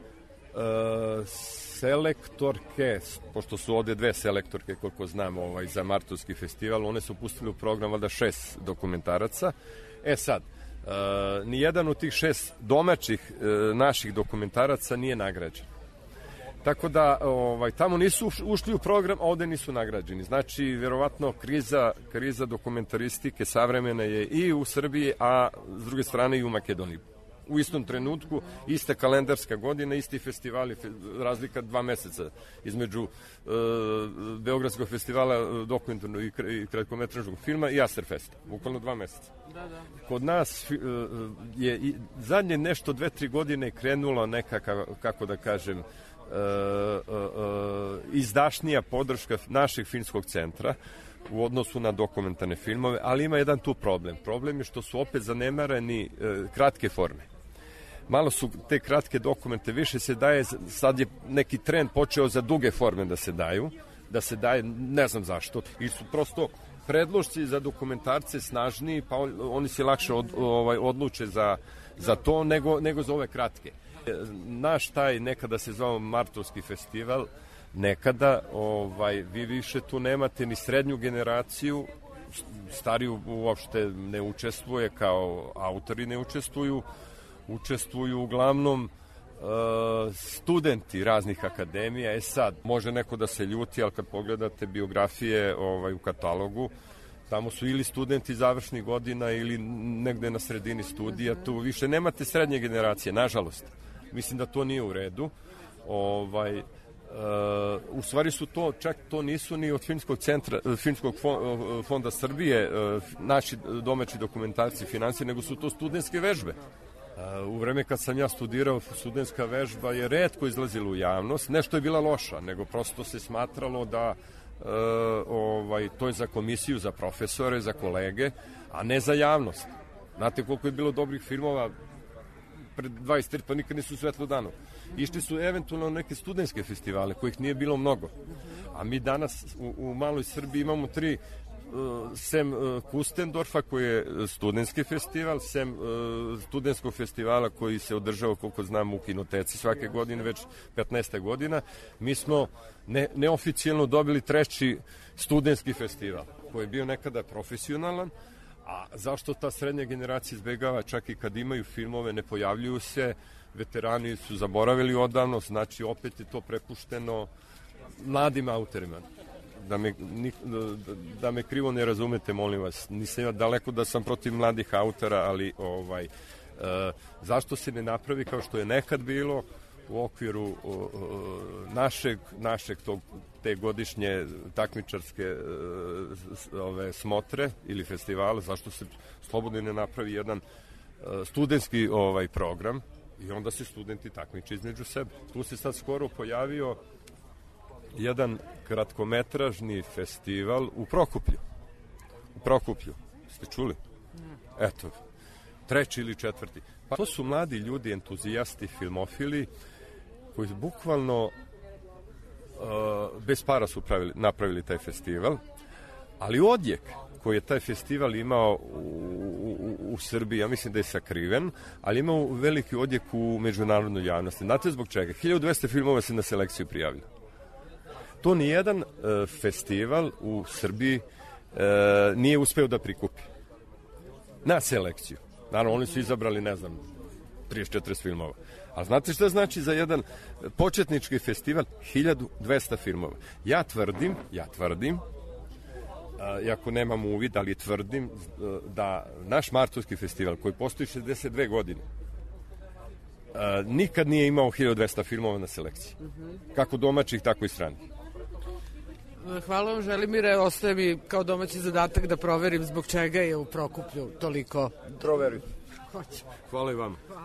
uh, selektorke, pošto su ovde dve selektorke, koliko znam, ovaj, za Martovski festival, one su pustili u program valjda šest dokumentaraca. E sad, uh, nijedan od tih šest domaćih uh, naših dokumentaraca nije nagrađen. Tako da, ovaj, tamo nisu ušli u program, a ovde nisu nagrađeni. Znači, vjerovatno, kriza, kriza dokumentaristike savremena je i u Srbiji, a s druge strane i u Makedoniji. U istom trenutku, iste kalendarska godina, isti festivali, razlika dva meseca između e, Beogradskog festivala dokumentarnog i, i kratkometražnog filma i Asterfesta. Bukvalno dva meseca. Da, da. Kod nas e, je i, zadnje nešto dve, tri godine krenulo neka, kako da kažem, e, e, izdašnija podrška našeg filmskog centra u odnosu na dokumentarne filmove, ali ima jedan tu problem. Problem je što su opet zanemareni e, kratke forme. Malo su te kratke dokumente, više se daje, sad je neki trend počeo za duge forme da se daju, da se daje, ne znam zašto, i su prosto predložci za dokumentarce snažniji, pa on, oni se lakše od, ovaj, odluče za, za to nego, nego za ove kratke. Naš taj, nekada se zvao Martovski festival, nekada, ovaj, vi više tu nemate ni srednju generaciju, stariju uopšte ne učestvuje, kao autori ne učestvuju, učestvuju uglavnom uh, studenti raznih akademija. E sad, može neko da se ljuti, ali kad pogledate biografije ovaj, u katalogu, tamo su ili studenti završnih godina ili negde na sredini studija, tu više nemate srednje generacije, nažalost. Mislim da to nije u redu. Ovaj, uh, u stvari su to, čak to nisu ni od filmskog centra, filmskog fonda Srbije, uh, naši domaći dokumentarci financije, nego su to studentske vežbe. U vreme kad sam ja studirao, studentska vežba je retko izlazila u javnost. Nešto je bila loša, nego prosto se smatralo da e, ovaj, to je za komisiju, za profesore, za kolege, a ne za javnost. Znate koliko je bilo dobrih filmova pred dvadeset tri, pa nikad nisu svetlo dano. Išli su eventualno neke studentske festivale, kojih nije bilo mnogo. A mi danas u, u maloj Srbiji imamo tri, sem Kustendorfa koji je studentski festival, sem studentskog festivala koji se održava, koliko znam, u Kinoteci svake godine, već petnaest godina, mi smo ne, neoficijalno dobili treći studentski festival, koji je bio nekada profesionalan. A zašto ta srednja generacija izbegava, čak i kad imaju filmove, ne pojavljuju se, veterani su zaboravili odavno, znači opet je to prepušteno mladim autorima. Da me, da me krivo ne razumete, molim vas, nisam daleko da sam protiv mladih autora, ali ovaj, e, zašto se ne napravi kao što je nekad bilo u okviru o, o, našeg, našeg tog, te godišnje takmičarske e, ove, smotre ili festivala, zašto se slobodno ne napravi jedan e, studentski ovaj, program i onda se studenti takmiče između sebe. Tu se sad skoro pojavio jedan kratkometražni festival u Prokuplju. U Prokuplju. Ste čuli? Eto, treći ili četvrti. Pa to su mladi ljudi, entuzijasti, filmofili, koji bukvalno uh, bez para su pravili, napravili taj festival, ali odjek koji je taj festival imao u, u, u Srbiji, ja mislim da je sakriven, ali imao veliki odjek u međunarodnoj javnosti. Znate zbog čega? hiljadu dvesta filmova se na selekciju prijavilo. To nijedan e, festival u Srbiji e, nije uspeo da prikupi na selekciju. Naravno, oni su izabrali, ne znam, trideset četrdeset filmova. A znate šta znači za jedan početnički festival? hiljadu dvesta filmova. Ja tvrdim, ja tvrdim, a, iako nemam uvid, ali tvrdim da naš Martovski festival, koji postoji šezdeset dve godine, a, nikad nije imao hiljadu dvesta filmova na selekciji. Kako domaćih, tako i stranih.
Hvala vam, Želimire. Ostaje mi kao domaći zadatak da proverim zbog čega je u Prokuplju toliko...
Proveri.
Hoću.
Hvala i vam.
Hvala.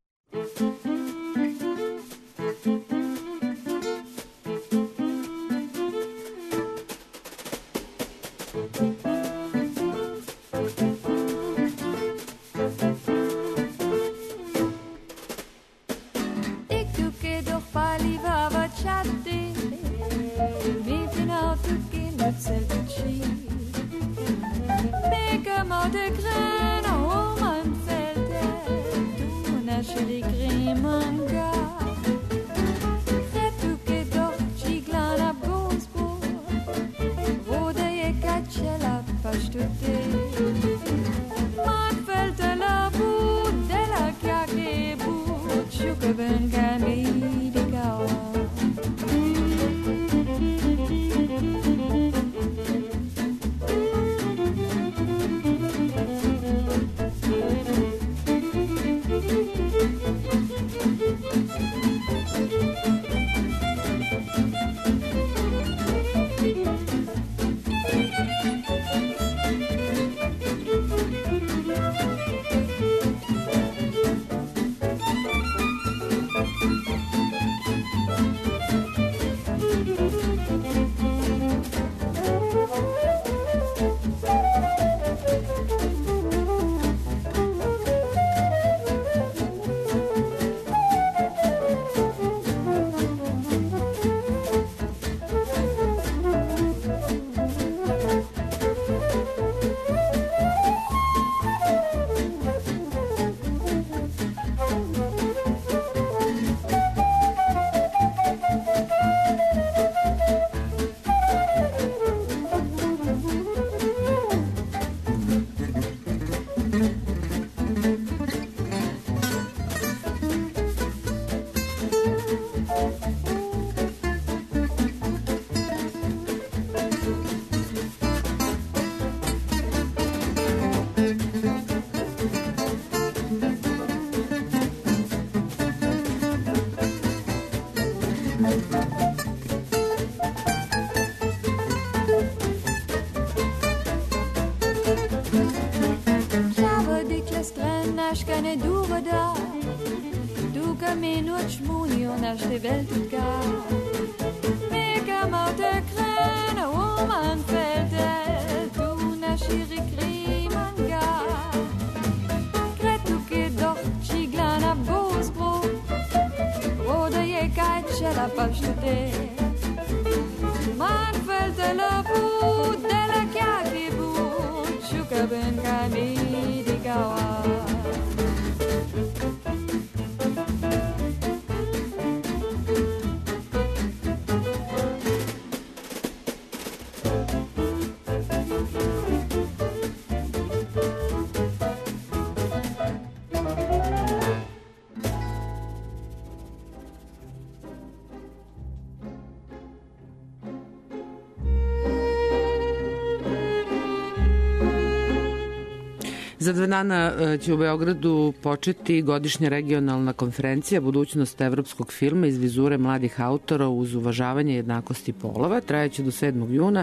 Za dva dana će u Beogradu početi godišnja regionalna konferencija Budućnost evropskog filma iz vizure mladih autora uz uvažavanje jednakosti polova. Trajaće do sedmog juna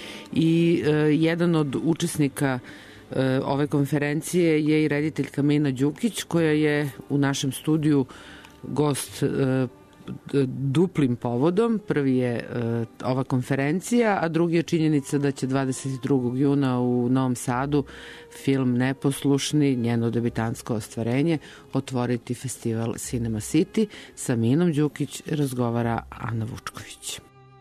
i jedan od učesnika ove konferencije je i rediteljka Mina Đukić, koja je u našem studiju gost duplim povodom. Prvi je uh, ova konferencija, a drugi je činjenica da će dvadeset drugog juna u Novom Sadu film Neposlušni, njeno debitansko ostvarenje, otvoriti festival Cinema City. Sa Minom Đukić razgovara Ana Vučković.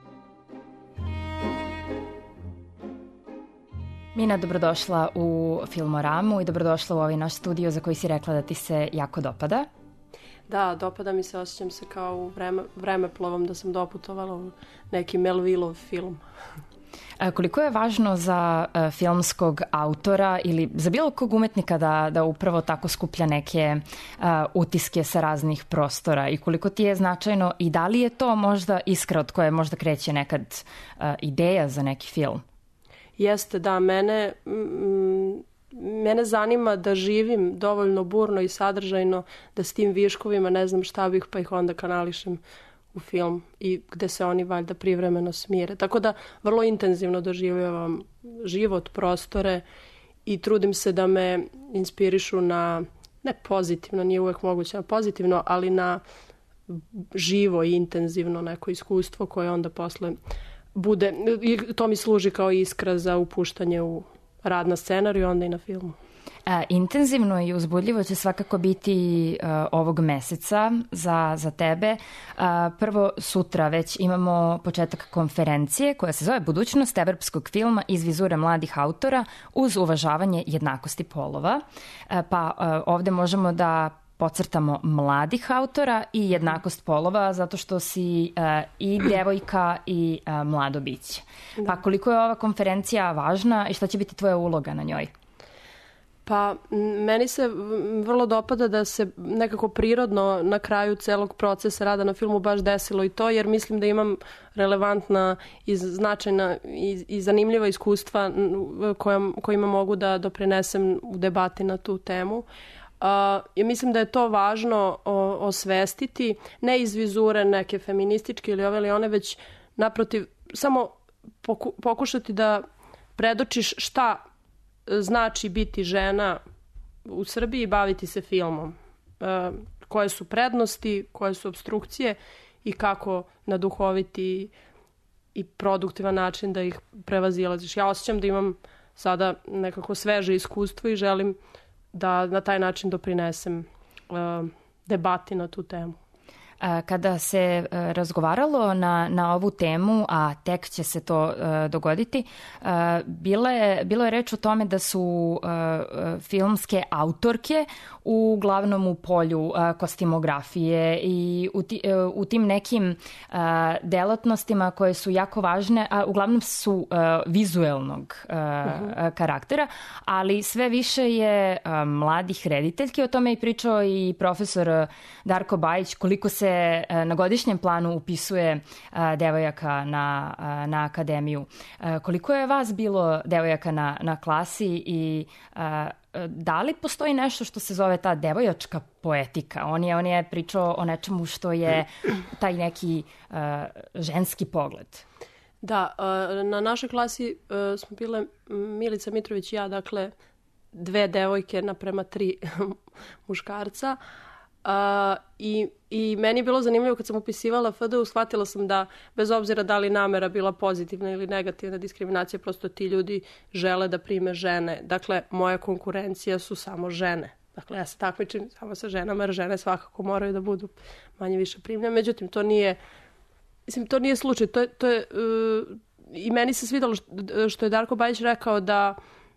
Mina, dobrodošla u Filmoramu i dobrodošla u ovaj naš studio za koji si rekla da ti se jako dopada.
Da, dopada mi se, osjećam se kao u vreme, vremeplovom da sam doputovala u neki Melvillov film.
A koliko je važno za uh, filmskog autora ili za bilo kog umetnika da, da upravo tako skuplja neke uh, utiske sa raznih prostora i koliko ti je značajno i da li je to možda iskra od koje možda kreće nekad uh, ideja za neki film?
Jeste, da, mene... Mm, Mene zanima da živim dovoljno burno i sadržajno da s tim viškovima ne znam šta bih, pa ih onda kanališem u film i gde se oni valjda privremeno smire. Tako da vrlo intenzivno doživljavam život, prostore i trudim se da me inspirišu na, ne pozitivno, nije uvek moguće na pozitivno, ali na živo i intenzivno neko iskustvo koje onda posle bude, i to mi služi kao iskra za upuštanje u rad na scenariju, onda i na filmu.
E, intenzivno i uzbudljivo će svakako biti uh, ovog meseca za, za tebe. Uh, prvo, sutra već imamo početak konferencije koja se zove Budućnost evropskog filma iz vizure mladih autora uz uvažavanje jednakosti polova. Uh, pa uh, ovde možemo da podcrtamo mladih autora i jednakost polova zato što si uh, i devojka i uh, mlado biće. Pa koliko je ova konferencija važna i šta će biti tvoja uloga na njoj?
Pa meni se vrlo dopada da se nekako prirodno na kraju celog procesa rada na filmu baš desilo i to, jer mislim da imam relevantna i značajna i, i zanimljiva iskustva koja, kojima mogu da doprinesem u debati na tu temu. Uh, ja mislim da je to važno o, osvestiti, ne iz vizure neke feminističke ili ove ili one, već naprotiv samo poku, pokušati da predočiš šta znači biti žena u Srbiji i baviti se filmom. E, koje su prednosti, koje su obstrukcije i kako na duhoviti i produktivan način da ih prevazilaziš. Ja osjećam da imam sada nekako sveže iskustvo i želim da na taj način doprinesem e, debati na tu temu.
Kada se razgovaralo na, na ovu temu, a tek će se to uh, dogoditi, uh, bilo, je, bilo je reč o tome da su uh, filmske autorke uglavnom u polju uh, kostimografije i u, ti, uh, u tim nekim uh, delatnostima koje su jako važne, a uglavnom su uh, vizuelnog uh, uh-huh. karaktera, ali sve više je uh, mladih rediteljki. O tome je pričao i profesor Darko Bajić, koliko se na godišnjem planu upisuje a, devojaka na, a, na akademiju. A, koliko je vas bilo devojaka na, na klasi i a, da li postoji nešto što se zove ta devojačka poetika? On je, on je pričao o nečemu što je taj neki a, ženski pogled.
Da, a, na našoj klasi a, smo bile Milica Mitrović i ja, dakle dve devojke naprema tri muškarca. Uh, i, i meni je bilo zanimljivo kad sam upisivala F D U, shvatila sam da bez obzira da li namera bila pozitivna ili negativna diskriminacija, prosto ti ljudi žele da prime žene. Dakle, moja konkurencija su samo žene. Dakle, ja se takmičim samo sa ženama, jer žene svakako moraju da budu manje više primljene. Međutim, to nije, mislim, to nije slučaj. To je, to je, uh, i meni se svidalo što je Darko Bajić rekao da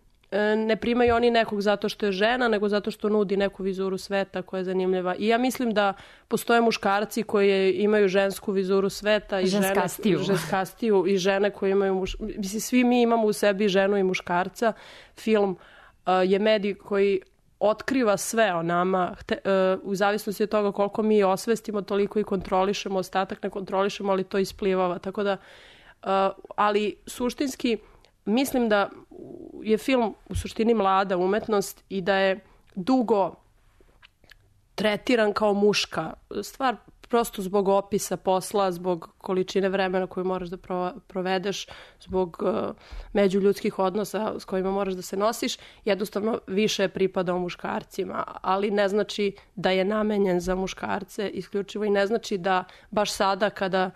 ne primaju oni nekog zato što je žena, nego zato što nudi neku vizuru sveta koja je zanimljiva. I ja mislim da postoje muškarci koji imaju žensku vizuru sveta i
ženskastiju.
Žene, ženskastiju i žene koje imaju muš... Mislim, svi mi imamo u sebi ženu i muškarca. Film uh, je medij koji otkriva sve o nama, Te, uh, u zavisnosti od toga koliko mi osvestimo, toliko i kontrolišemo, ostatak ne kontrolišemo, ali to isplivava. Tako da, uh, ali suštinski mislim da je film u suštini mlada umetnost i da je dugo tretiran kao muška stvar, prosto zbog opisa posla, zbog količine vremena koju moraš da provedeš, zbog uh, međuljudskih odnosa s kojima moraš da se nosiš, jednostavno više je pripadao muškarcima, ali ne znači da je namenjen za muškarce isključivo i ne znači da baš sada kada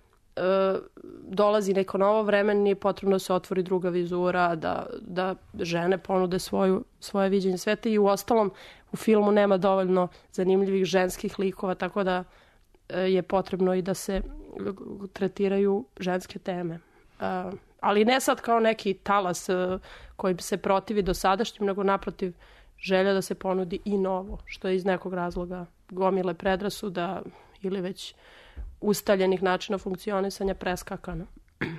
dolazi neko novo vreme, nije potrebno da se otvori druga vizura, da, da žene ponude svoju, svoje viđenje sveta i u ostalom u filmu nema dovoljno zanimljivih ženskih likova, tako da je potrebno i da se tretiraju ženske teme. Ali ne sad kao neki talas kojim se protivi dosadašnjim, nego naprotiv želja da se ponudi i novo, što je iz nekog razloga gomile predrasuda ili već ustaljenih načina funkcionisanja preskakano.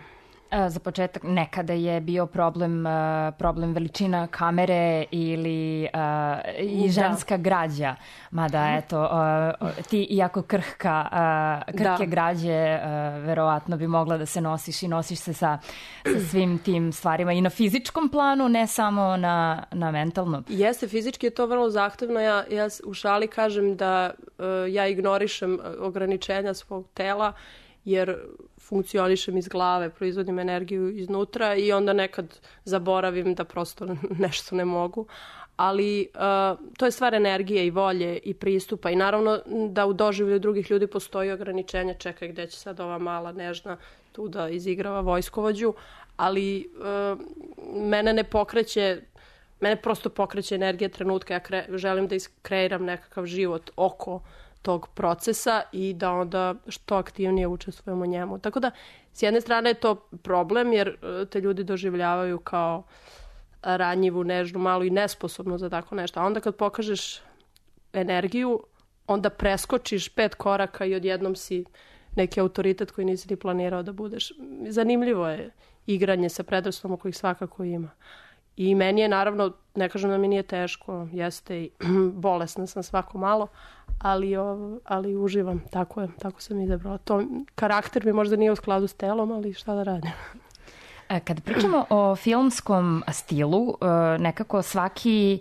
Za početak, nekada je bio problem, problem veličina kamere ili uh, i ženska da. građa. Mada, eto, uh, ti iako krhka, uh, krhke da. građe, uh, verovatno bi mogla da se nosiš i nosiš se sa, sa svim tim stvarima i na fizičkom planu, ne samo na, na mentalnom.
Jeste, fizički je to vrlo zahtevno. Ja, ja u šali kažem da uh, ja ignorišem ograničenja svog tela, jer funkcionišem iz glave, proizvodim energiju iznutra i onda nekad zaboravim da prosto nešto ne mogu. Ali uh, to je stvar energije i volje i pristupa i naravno da u doživlju drugih ljudi postoji ograničenja, čekaj gde će sad ova mala nežna tu da izigrava vojskovođu, ali uh, mene ne pokreće, mene prosto pokreće energija trenutka, ja kre, želim da iskreiram nekakav život oko tog procesa i da onda što aktivnije učestvujemo u njemu. Tako da, s jedne strane je to problem jer te ljudi doživljavaju kao ranjivu, nežnu, malu i nesposobnu za tako nešto. A onda kad pokažeš energiju, onda preskočiš pet koraka i odjednom si neki autoritet koji nisi ni planirao da budeš. Zanimljivo je igranje sa predrasudama kojih svakako ima. I meni je naravno, ne kažem da mi nije teško, jeste i bolesna sam svako malo, ali, ali uživam, tako je, tako sam izabrala. To, karakter mi možda nije u skladu s telom, ali šta da radim.
Kad pričamo o filmskom stilu, nekako svaki,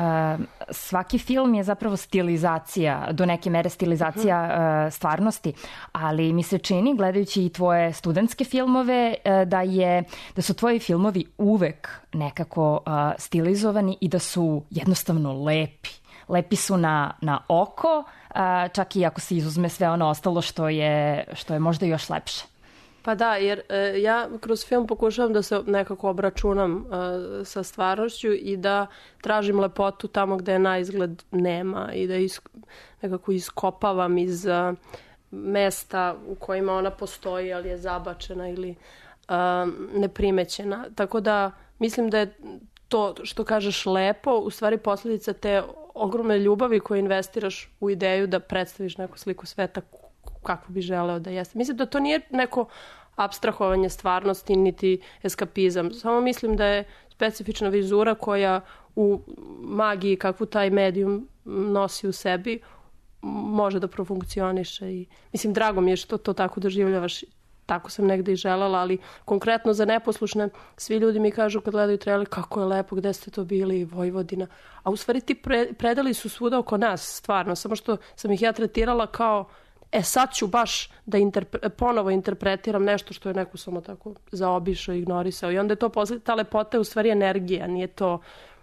svaki film je zapravo stilizacija, do neke mere stilizacija stvarnosti, ali mi se čini, gledajući i tvoje studentske filmove, da, je, da su tvoji filmovi uvek nekako stilizovani i da su jednostavno lepi. Lepi su na, na oko, čak i ako se izuzme sve ono ostalo što je, što je možda još lepše.
Pa da, jer e, ja kroz film pokušavam da se nekako obračunam e, sa stvarnošću i da tražim lepotu tamo gde je na izgled nema i da is, nekako iskopavam iz a, mesta u kojima ona postoji, ali je zabačena ili a, neprimećena. Tako da mislim da je to što kažeš lepo, u stvari posljedica te ogromne ljubavi koju investiraš u ideju da predstaviš neku sliku sveta kako bi želeo da jeste. Mislim da to nije neko apstrahovanje stvarnosti niti eskapizam. Samo mislim da je specifična vizura koja u magiji kakvu taj medijum nosi u sebi može da profunkcioniše. I, mislim, drago mi je što to tako doživljavaš. Tako sam negde i želela, ali konkretno za neposlušne svi ljudi mi kažu kad gledaju trailer kako je lepo, gde ste to bili, Vojvodina. A u stvari ti pre, predali su svuda oko nas, stvarno. Samo što sam ih ja tretirala kao e sad ću baš da interpre, ponovo interpretiram nešto što je neko samo tako zaobišao, ignorisao. I onda je to posle, ta lepota je u stvari energija, nije to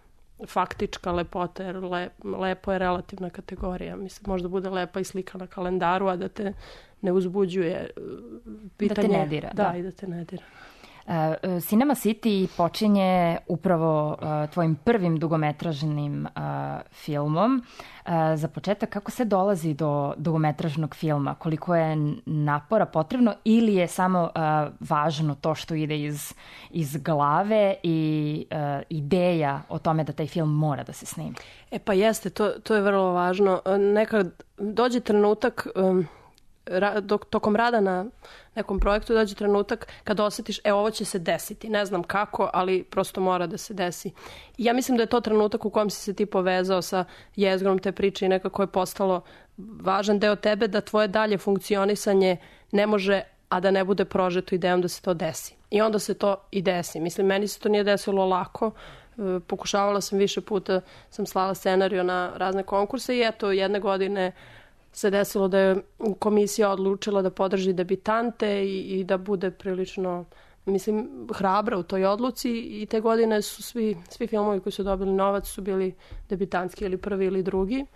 faktička lepota, jer le, lepo je relativna kategorija. Mislim, možda bude lepa i slika na kalendaru, a da te ne uzbuđuje pitanje.
Da te ne dira.
Da,
da.
i da te ne dira.
Uh, Cinema City počinje upravo uh, tvojim prvim dugometražnim uh, filmom. Uh, za početak, kako se dolazi do dugometražnog filma? Koliko je napora potrebno ili je samo uh, važno to što ide iz, iz glave i uh, ideja o tome da taj film mora da se snimi?
E pa jeste, to, to je vrlo važno. Nekad dođe trenutak... Um, dok, tokom rada na nekom projektu dođe trenutak kad osjetiš, e, ovo će se desiti. Ne znam kako, ali prosto mora da se desi. I ja mislim da je to trenutak u kojem si se ti povezao sa jezgrom te priče i nekako je postalo važan deo tebe da tvoje dalje funkcionisanje ne može, a da ne bude prožeto idejom da se to desi. I onda se to i desi. Mislim, meni se to nije desilo lako. Pokušavala sam više puta, sam slala scenariju na razne konkurse i eto, jedne godine se desilo da je komisija odlučila da podrži debitante i, i da bude prilično, mislim, hrabra u toj odluci i te godine su svi, svi filmovi koji su dobili novac su bili debitantski ili prvi ili drugi.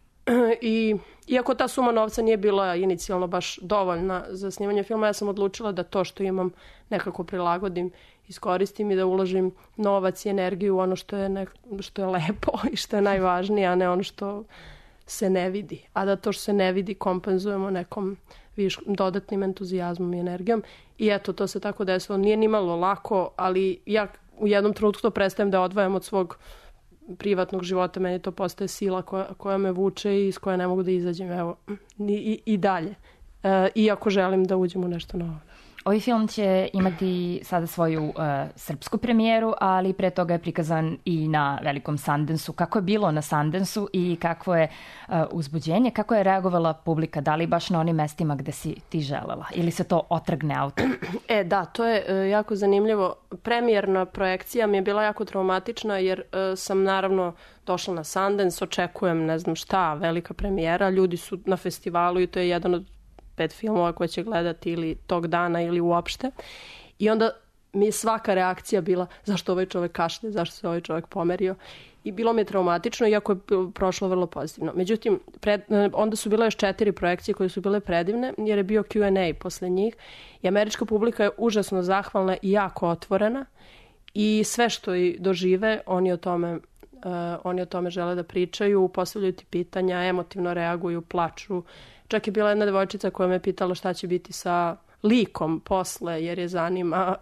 I iako ta suma novca nije bila inicijalno baš dovoljna za snimanje filma, ja sam odlučila da to što imam nekako prilagodim, iskoristim i da uložim novac i energiju u ono što je, ne, što je lepo i što je najvažnije, a ne ono što se ne vidi. A da to što se ne vidi kompenzujemo nekom viš, dodatnim entuzijazmom i energijom. I eto, to se tako desilo. Nije ni malo lako, ali ja u jednom trenutku to prestajem da odvajam od svog privatnog života. Meni to postaje sila koja, koja me vuče i iz koje ne mogu da izađem. Evo, i, i dalje. E, iako želim da uđem u nešto novo.
Ovaj film će imati sada svoju uh, srpsku premijeru, ali pre toga je prikazan i na velikom Sundanceu. Kako je bilo na Sundanceu i kakvo je uh, uzbuđenje, kako je reagovala publika? Da li baš na onim mestima gde si ti želela? Ili se to otrgne autor?
E, da, to je uh, jako zanimljivo. Premijerna projekcija mi je bila jako traumatična jer uh, sam naravno došla na Sundance, očekujem ne znam šta, velika premijera, ljudi su na festivalu i to je jedan od pet filmova koje će gledati ili tog dana ili uopšte. I onda mi je svaka reakcija bila zašto ovaj čovek kašlje, zašto se ovaj čovek pomerio. I bilo mi je traumatično, iako je prošlo vrlo pozitivno. Međutim, pred, onda su bile još četiri projekcije koje su bile predivne, jer je bio Q and A posle njih. I američka publika je užasno zahvalna i jako otvorena. I sve što i dožive, oni o tome, uh, oni o tome žele da pričaju, postavljaju ti pitanja, emotivno reaguju, plaču. Čak je bila jedna devojčica koja me pitala šta će biti sa likom posle, jer je zanima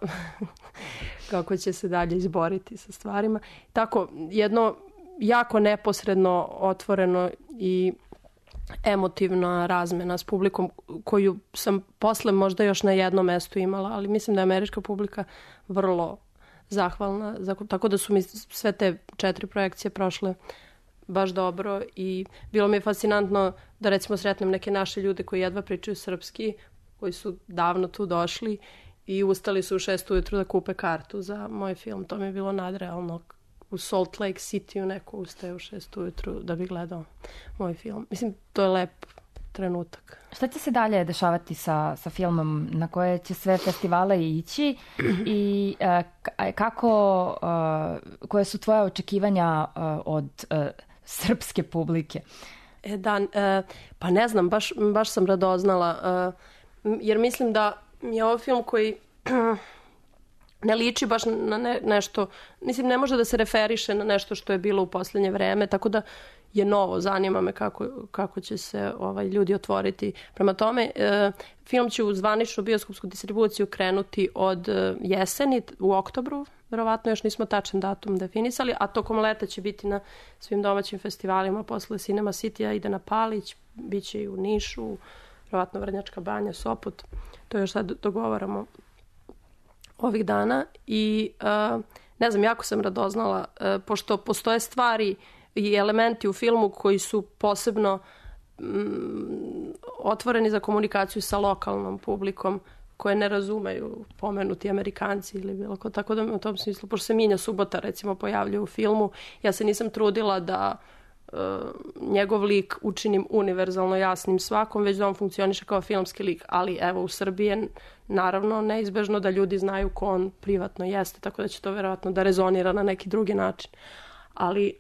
kako će se dalje izboriti sa stvarima. Tako, jedno jako neposredno, otvoreno i emotivna razmena s publikom koju sam posle možda još na jednom mestu imala, ali mislim da je američka publika vrlo zahvalna. Tako da su mi sve te četiri projekcije prošle baš dobro i bilo mi je fascinantno da recimo sretnem neke naše ljude koji jedva pričaju srpski, koji su davno tu došli i ustali su u šest ujutru da kupe kartu za moj film. To mi je bilo nadrealno. U Salt Lake City neko ustaje u šest ujutru da bi gledao moj film. Mislim, to je lep trenutak.
Šta će se dalje dešavati sa, sa filmom? Na koje će sve festivale ići? I uh, kako, uh, koje su tvoje očekivanja uh, od uh, srpske publike?
E da, e, pa ne znam, baš, baš sam radoznala, e, jer mislim da je ovo film koji ne liči baš na ne, nešto, mislim ne može da se referiše na nešto što je bilo u posljednje vreme, tako da je novo, zanima me kako, kako će se ovaj, ljudi otvoriti. Prema tome, e, film će u zvaničnu bioskopsku distribuciju krenuti od jeseni, u oktobru, verovatno još nismo tačan datum definisali, a tokom leta će biti na svim domaćim festivalima, posle Cinema City-a ide na Palić, bit će i u Nišu, verovatno Vrnjačka banja, Sopot, to još sad dogovaramo ovih dana i uh, ne znam, jako sam radoznala, uh, pošto postoje stvari i elementi u filmu koji su posebno um, otvoreni za komunikaciju sa lokalnom publikom, koje ne razumeju pomenuti Amerikanci ili bilo ko. Tako da u tom smislu, pošto se Minja Subota recimo pojavljuje u filmu, ja se nisam trudila da uh, njegov lik učinim univerzalno jasnim svakom, već da on funkcioniše kao filmski lik. Ali evo u Srbiji je naravno neizbežno da ljudi znaju ko on privatno jeste, tako da će to verovatno da rezonira na neki drugi način. Ali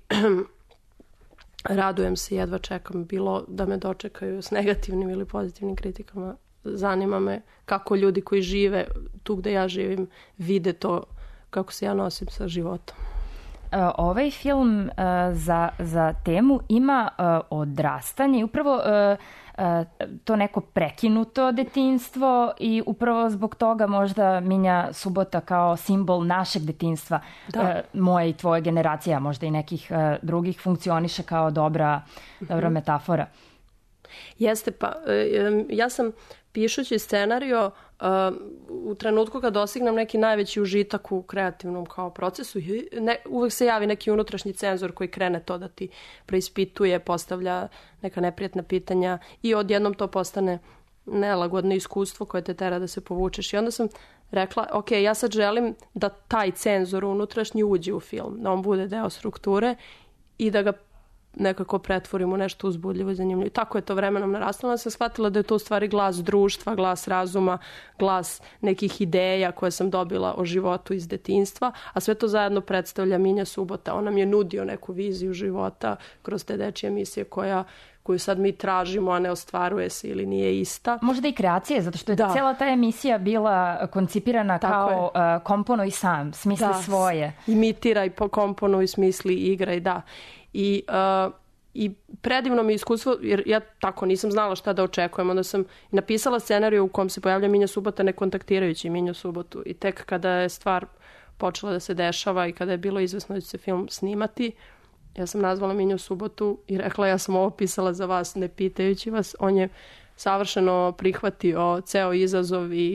radujem se, jedva čekam bilo da me dočekaju s negativnim ili pozitivnim kritikama. Zanima me kako ljudi koji žive tu gde ja živim vide to kako se ja nosim sa životom.
Ovaj film uh, za, za temu ima uh, odrastanje i upravo uh, uh, to neko prekinuto detinjstvo i upravo zbog toga možda Minja Subota kao simbol našeg detinjstva, uh, moje i tvoje generacije, a možda i nekih uh, drugih, funkcioniše kao dobra, mm-hmm. dobra metafora.
Jeste, pa ja sam pišući scenario uh, u trenutku kad dosignem neki najveći užitak u kreativnom kao procesu, ne, uvek se javi neki unutrašnji cenzor koji krene to da ti preispituje, postavlja neka neprijatna pitanja i odjednom to postane nelagodno iskustvo koje te tera da se povučeš. I onda sam rekla, ok, ja sad želim da taj cenzor unutrašnji uđe u film, da on bude deo strukture i da ga nekako pretvorim u nešto uzbudljivo i zanimljivo. I tako je to vremenom narastalo. Ja sam shvatila da je to u stvari glas društva, glas razuma, glas nekih ideja koje sam dobila o životu iz detinjstva, a sve to zajedno predstavlja Minja Subota. On nam je nudio neku viziju života kroz te dečje emisije koja koju sad mi tražimo, a ne ostvaruje se ili nije ista.
Možda i kreacije, zato što je da. cijela ta emisija bila koncipirana tako kao uh, kompono i sam, smisli da. svoje.
Imitira i po komponu i smisli igra i da. I, uh, i predivno mi je iskustvo, jer ja tako nisam znala šta da očekujem. Onda sam napisala scenariju u kom se pojavlja Minja Subota ne kontaktirajući Minju Subotu. I tek kada je stvar počela da se dešava i kada je bilo izvesno da će se film snimati, ja sam nazvala Minju Subotu i rekla ja sam ovo pisala za vas ne pitajući vas. On je savršeno prihvatio ceo izazov i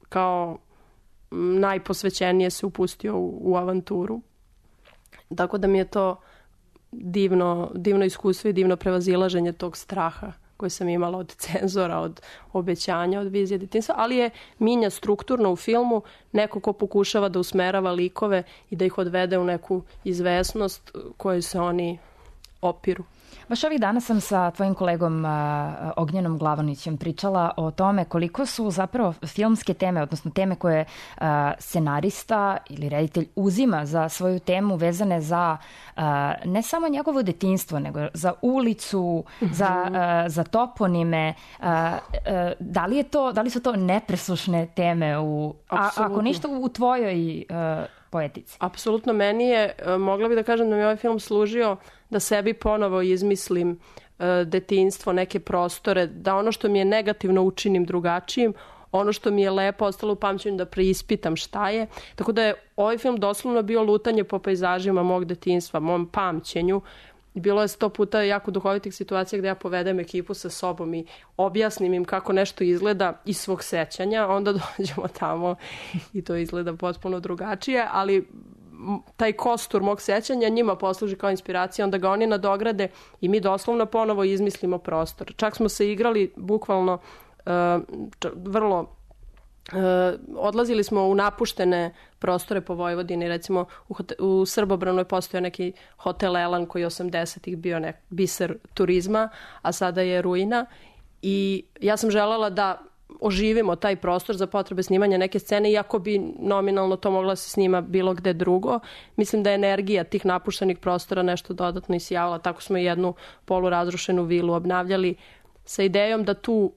kao najposvećenije se upustio u, u avanturu. Tako da mi je to divno, divno iskustvo i divno prevazilaženje tog straha koje sam imala od cenzora, od obećanja, od vizije detinjstva, ali je Minja strukturno u filmu neko ko pokušava da usmerava likove i da ih odvede u neku izvesnost koju se oni opiru.
Baš ovih dana sam sa tvojim kolegom uh, Ognjenom Glavonićem pričala o tome koliko su zapravo filmske teme, odnosno teme koje uh, scenarista ili reditelj uzima za svoju temu vezane za uh, ne samo njegovo detinjstvo, nego za ulicu, mm-hmm. za, uh, za toponime. Uh, uh, da li je to, da li su to nepresušne teme u, a, ako ništa u tvojoj uh, poetici?
Apsolutno, meni je, mogla bih da kažem da mi ovaj film služio da sebi ponovo izmislim uh, detinjstvo, neke prostore, da ono što mi je negativno učinim drugačijim, ono što mi je lepo ostalo u pamćenju da preispitam šta je. Tako da je ovaj film doslovno bio lutanje po pejzažima mog detinjstva, mom pamćenju. Bilo je sto puta jako duhovitih situacija gde ja povedem ekipu sa sobom i objasnim im kako nešto izgleda iz svog sećanja, onda dođemo tamo i to izgleda potpuno drugačije, ali taj kostur mog sećanja njima posluži kao inspiracija, onda ga oni nadograde i mi doslovno ponovo izmislimo prostor. Čak smo se igrali bukvalno uh, vrlo Uh, odlazili smo u napuštene prostore po Vojvodini, recimo u, u Srbobranu je postojao neki hotel Elan koji je osamdesetih bio nek biser turizma, a sada je ruina i ja sam želela da oživimo taj prostor za potrebe snimanja neke scene, iako bi nominalno to mogla se snima bilo gde drugo. Mislim da je energija tih napuštenih prostora nešto dodatno isijavala, tako smo jednu polurazrušenu vilu obnavljali sa idejom da tu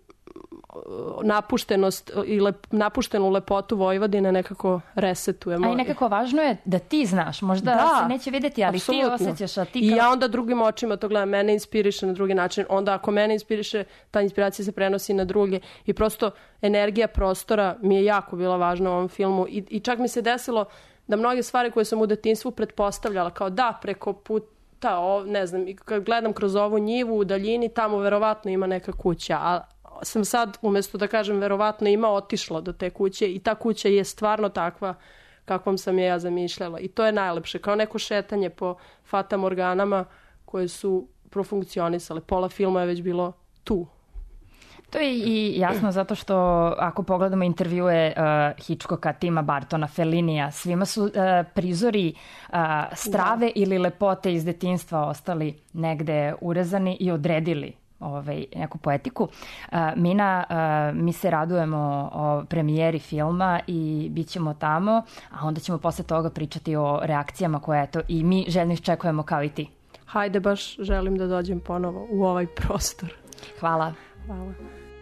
napuštenost i lep, napuštenu lepotu Vojvodine nekako resetujemo.
A i nekako važno je da ti znaš, možda da, se neće vidjeti, ali apsolutno. Ti osjećaš. A ti kao...
I ja onda drugim očima to gledam, mene inspiriše na drugi način, onda ako mene inspiriše, ta inspiracija se prenosi na druge i prosto energija prostora mi je jako bila važna u ovom filmu i, i čak mi se desilo da mnoge stvari koje sam u detinjstvu pretpostavljala kao da preko puta, o, ne znam, kad gledam kroz ovu njivu u daljini, tamo verovatno ima neka kuća, a sam sad, umjesto da kažem verovatno ima, otišla do te kuće i ta kuća je stvarno takva kakvom sam je ja zamišljala. I to je najlepše, kao neko šetanje po Fata Morganama koje su profunkcionisale. Pola filma je već bilo tu.
To je i jasno zato što ako pogledamo intervjue uh, Hitchcocka, Tima Bartona, Fellinija, svima su uh, prizori uh, strave da. Ili lepote iz detinjstva ostali negde urezani i odredili ovaj, neku poetiku. Uh, Mina, uh, mi se radujemo o premijeri filma i bit ćemo tamo, a onda ćemo posle toga pričati o reakcijama koje eto, i mi željno iščekujemo kao i ti.
Hajde, baš želim da dođem ponovo u ovaj prostor.
Hvala.
Hvala.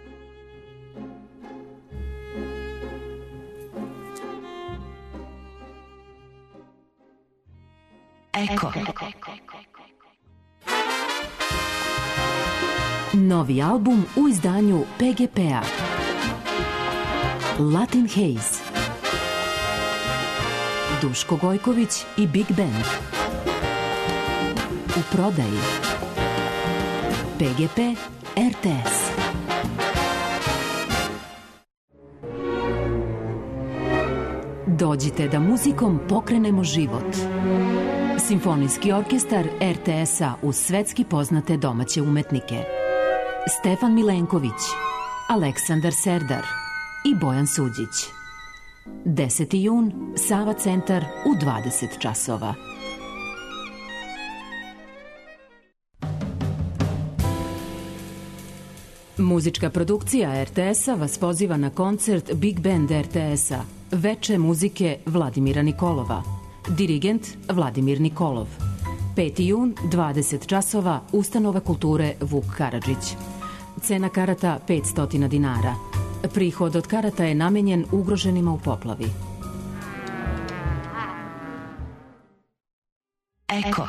Eko. Novi album u izdanju P G P-a. Latin Haze. Duško Gojković i Big Band. U prodaji. P G P R T S. Dođite da muzikom pokrenemo život. Simfonijski orkestar R T S-a uz svetski poznate domaće umetnike. Stefan Milenković, Aleksandar Serdar i Bojan Suđić. deseti jun, Sava centar u dvadeset časova. Muzička produkcija R T S-a vas poziva na koncert Big Band R T S-a. Veče muzike Vladimira Nikolova. Dirigent Vladimir Nikolov. peti jun, dvadeset časova, Ustanova kulture Vuk Karadžić. Cena karata petsto dinara. Prihod od karata je namenjen ugroženima u poplavi. Eko.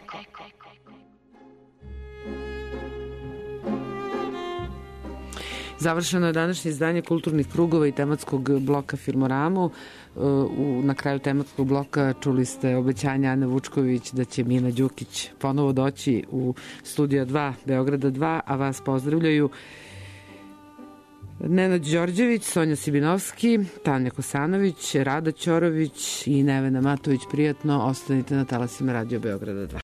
Završeno je današnje izdanje kulturnih krugova i tematskog bloka Filmoramu. U, na kraju tematskog bloka čuli ste obećanja Ane Vučković da će Mina Đukić ponovo doći u Studio dva Beograda dva, a vas pozdravljaju Nenad Đorđević, Sonja Sibinovski, Tanja Kosanović, Rada Ćorović i Nevena Matović. Prijatno, ostanite na talasima Radio Beograda dva.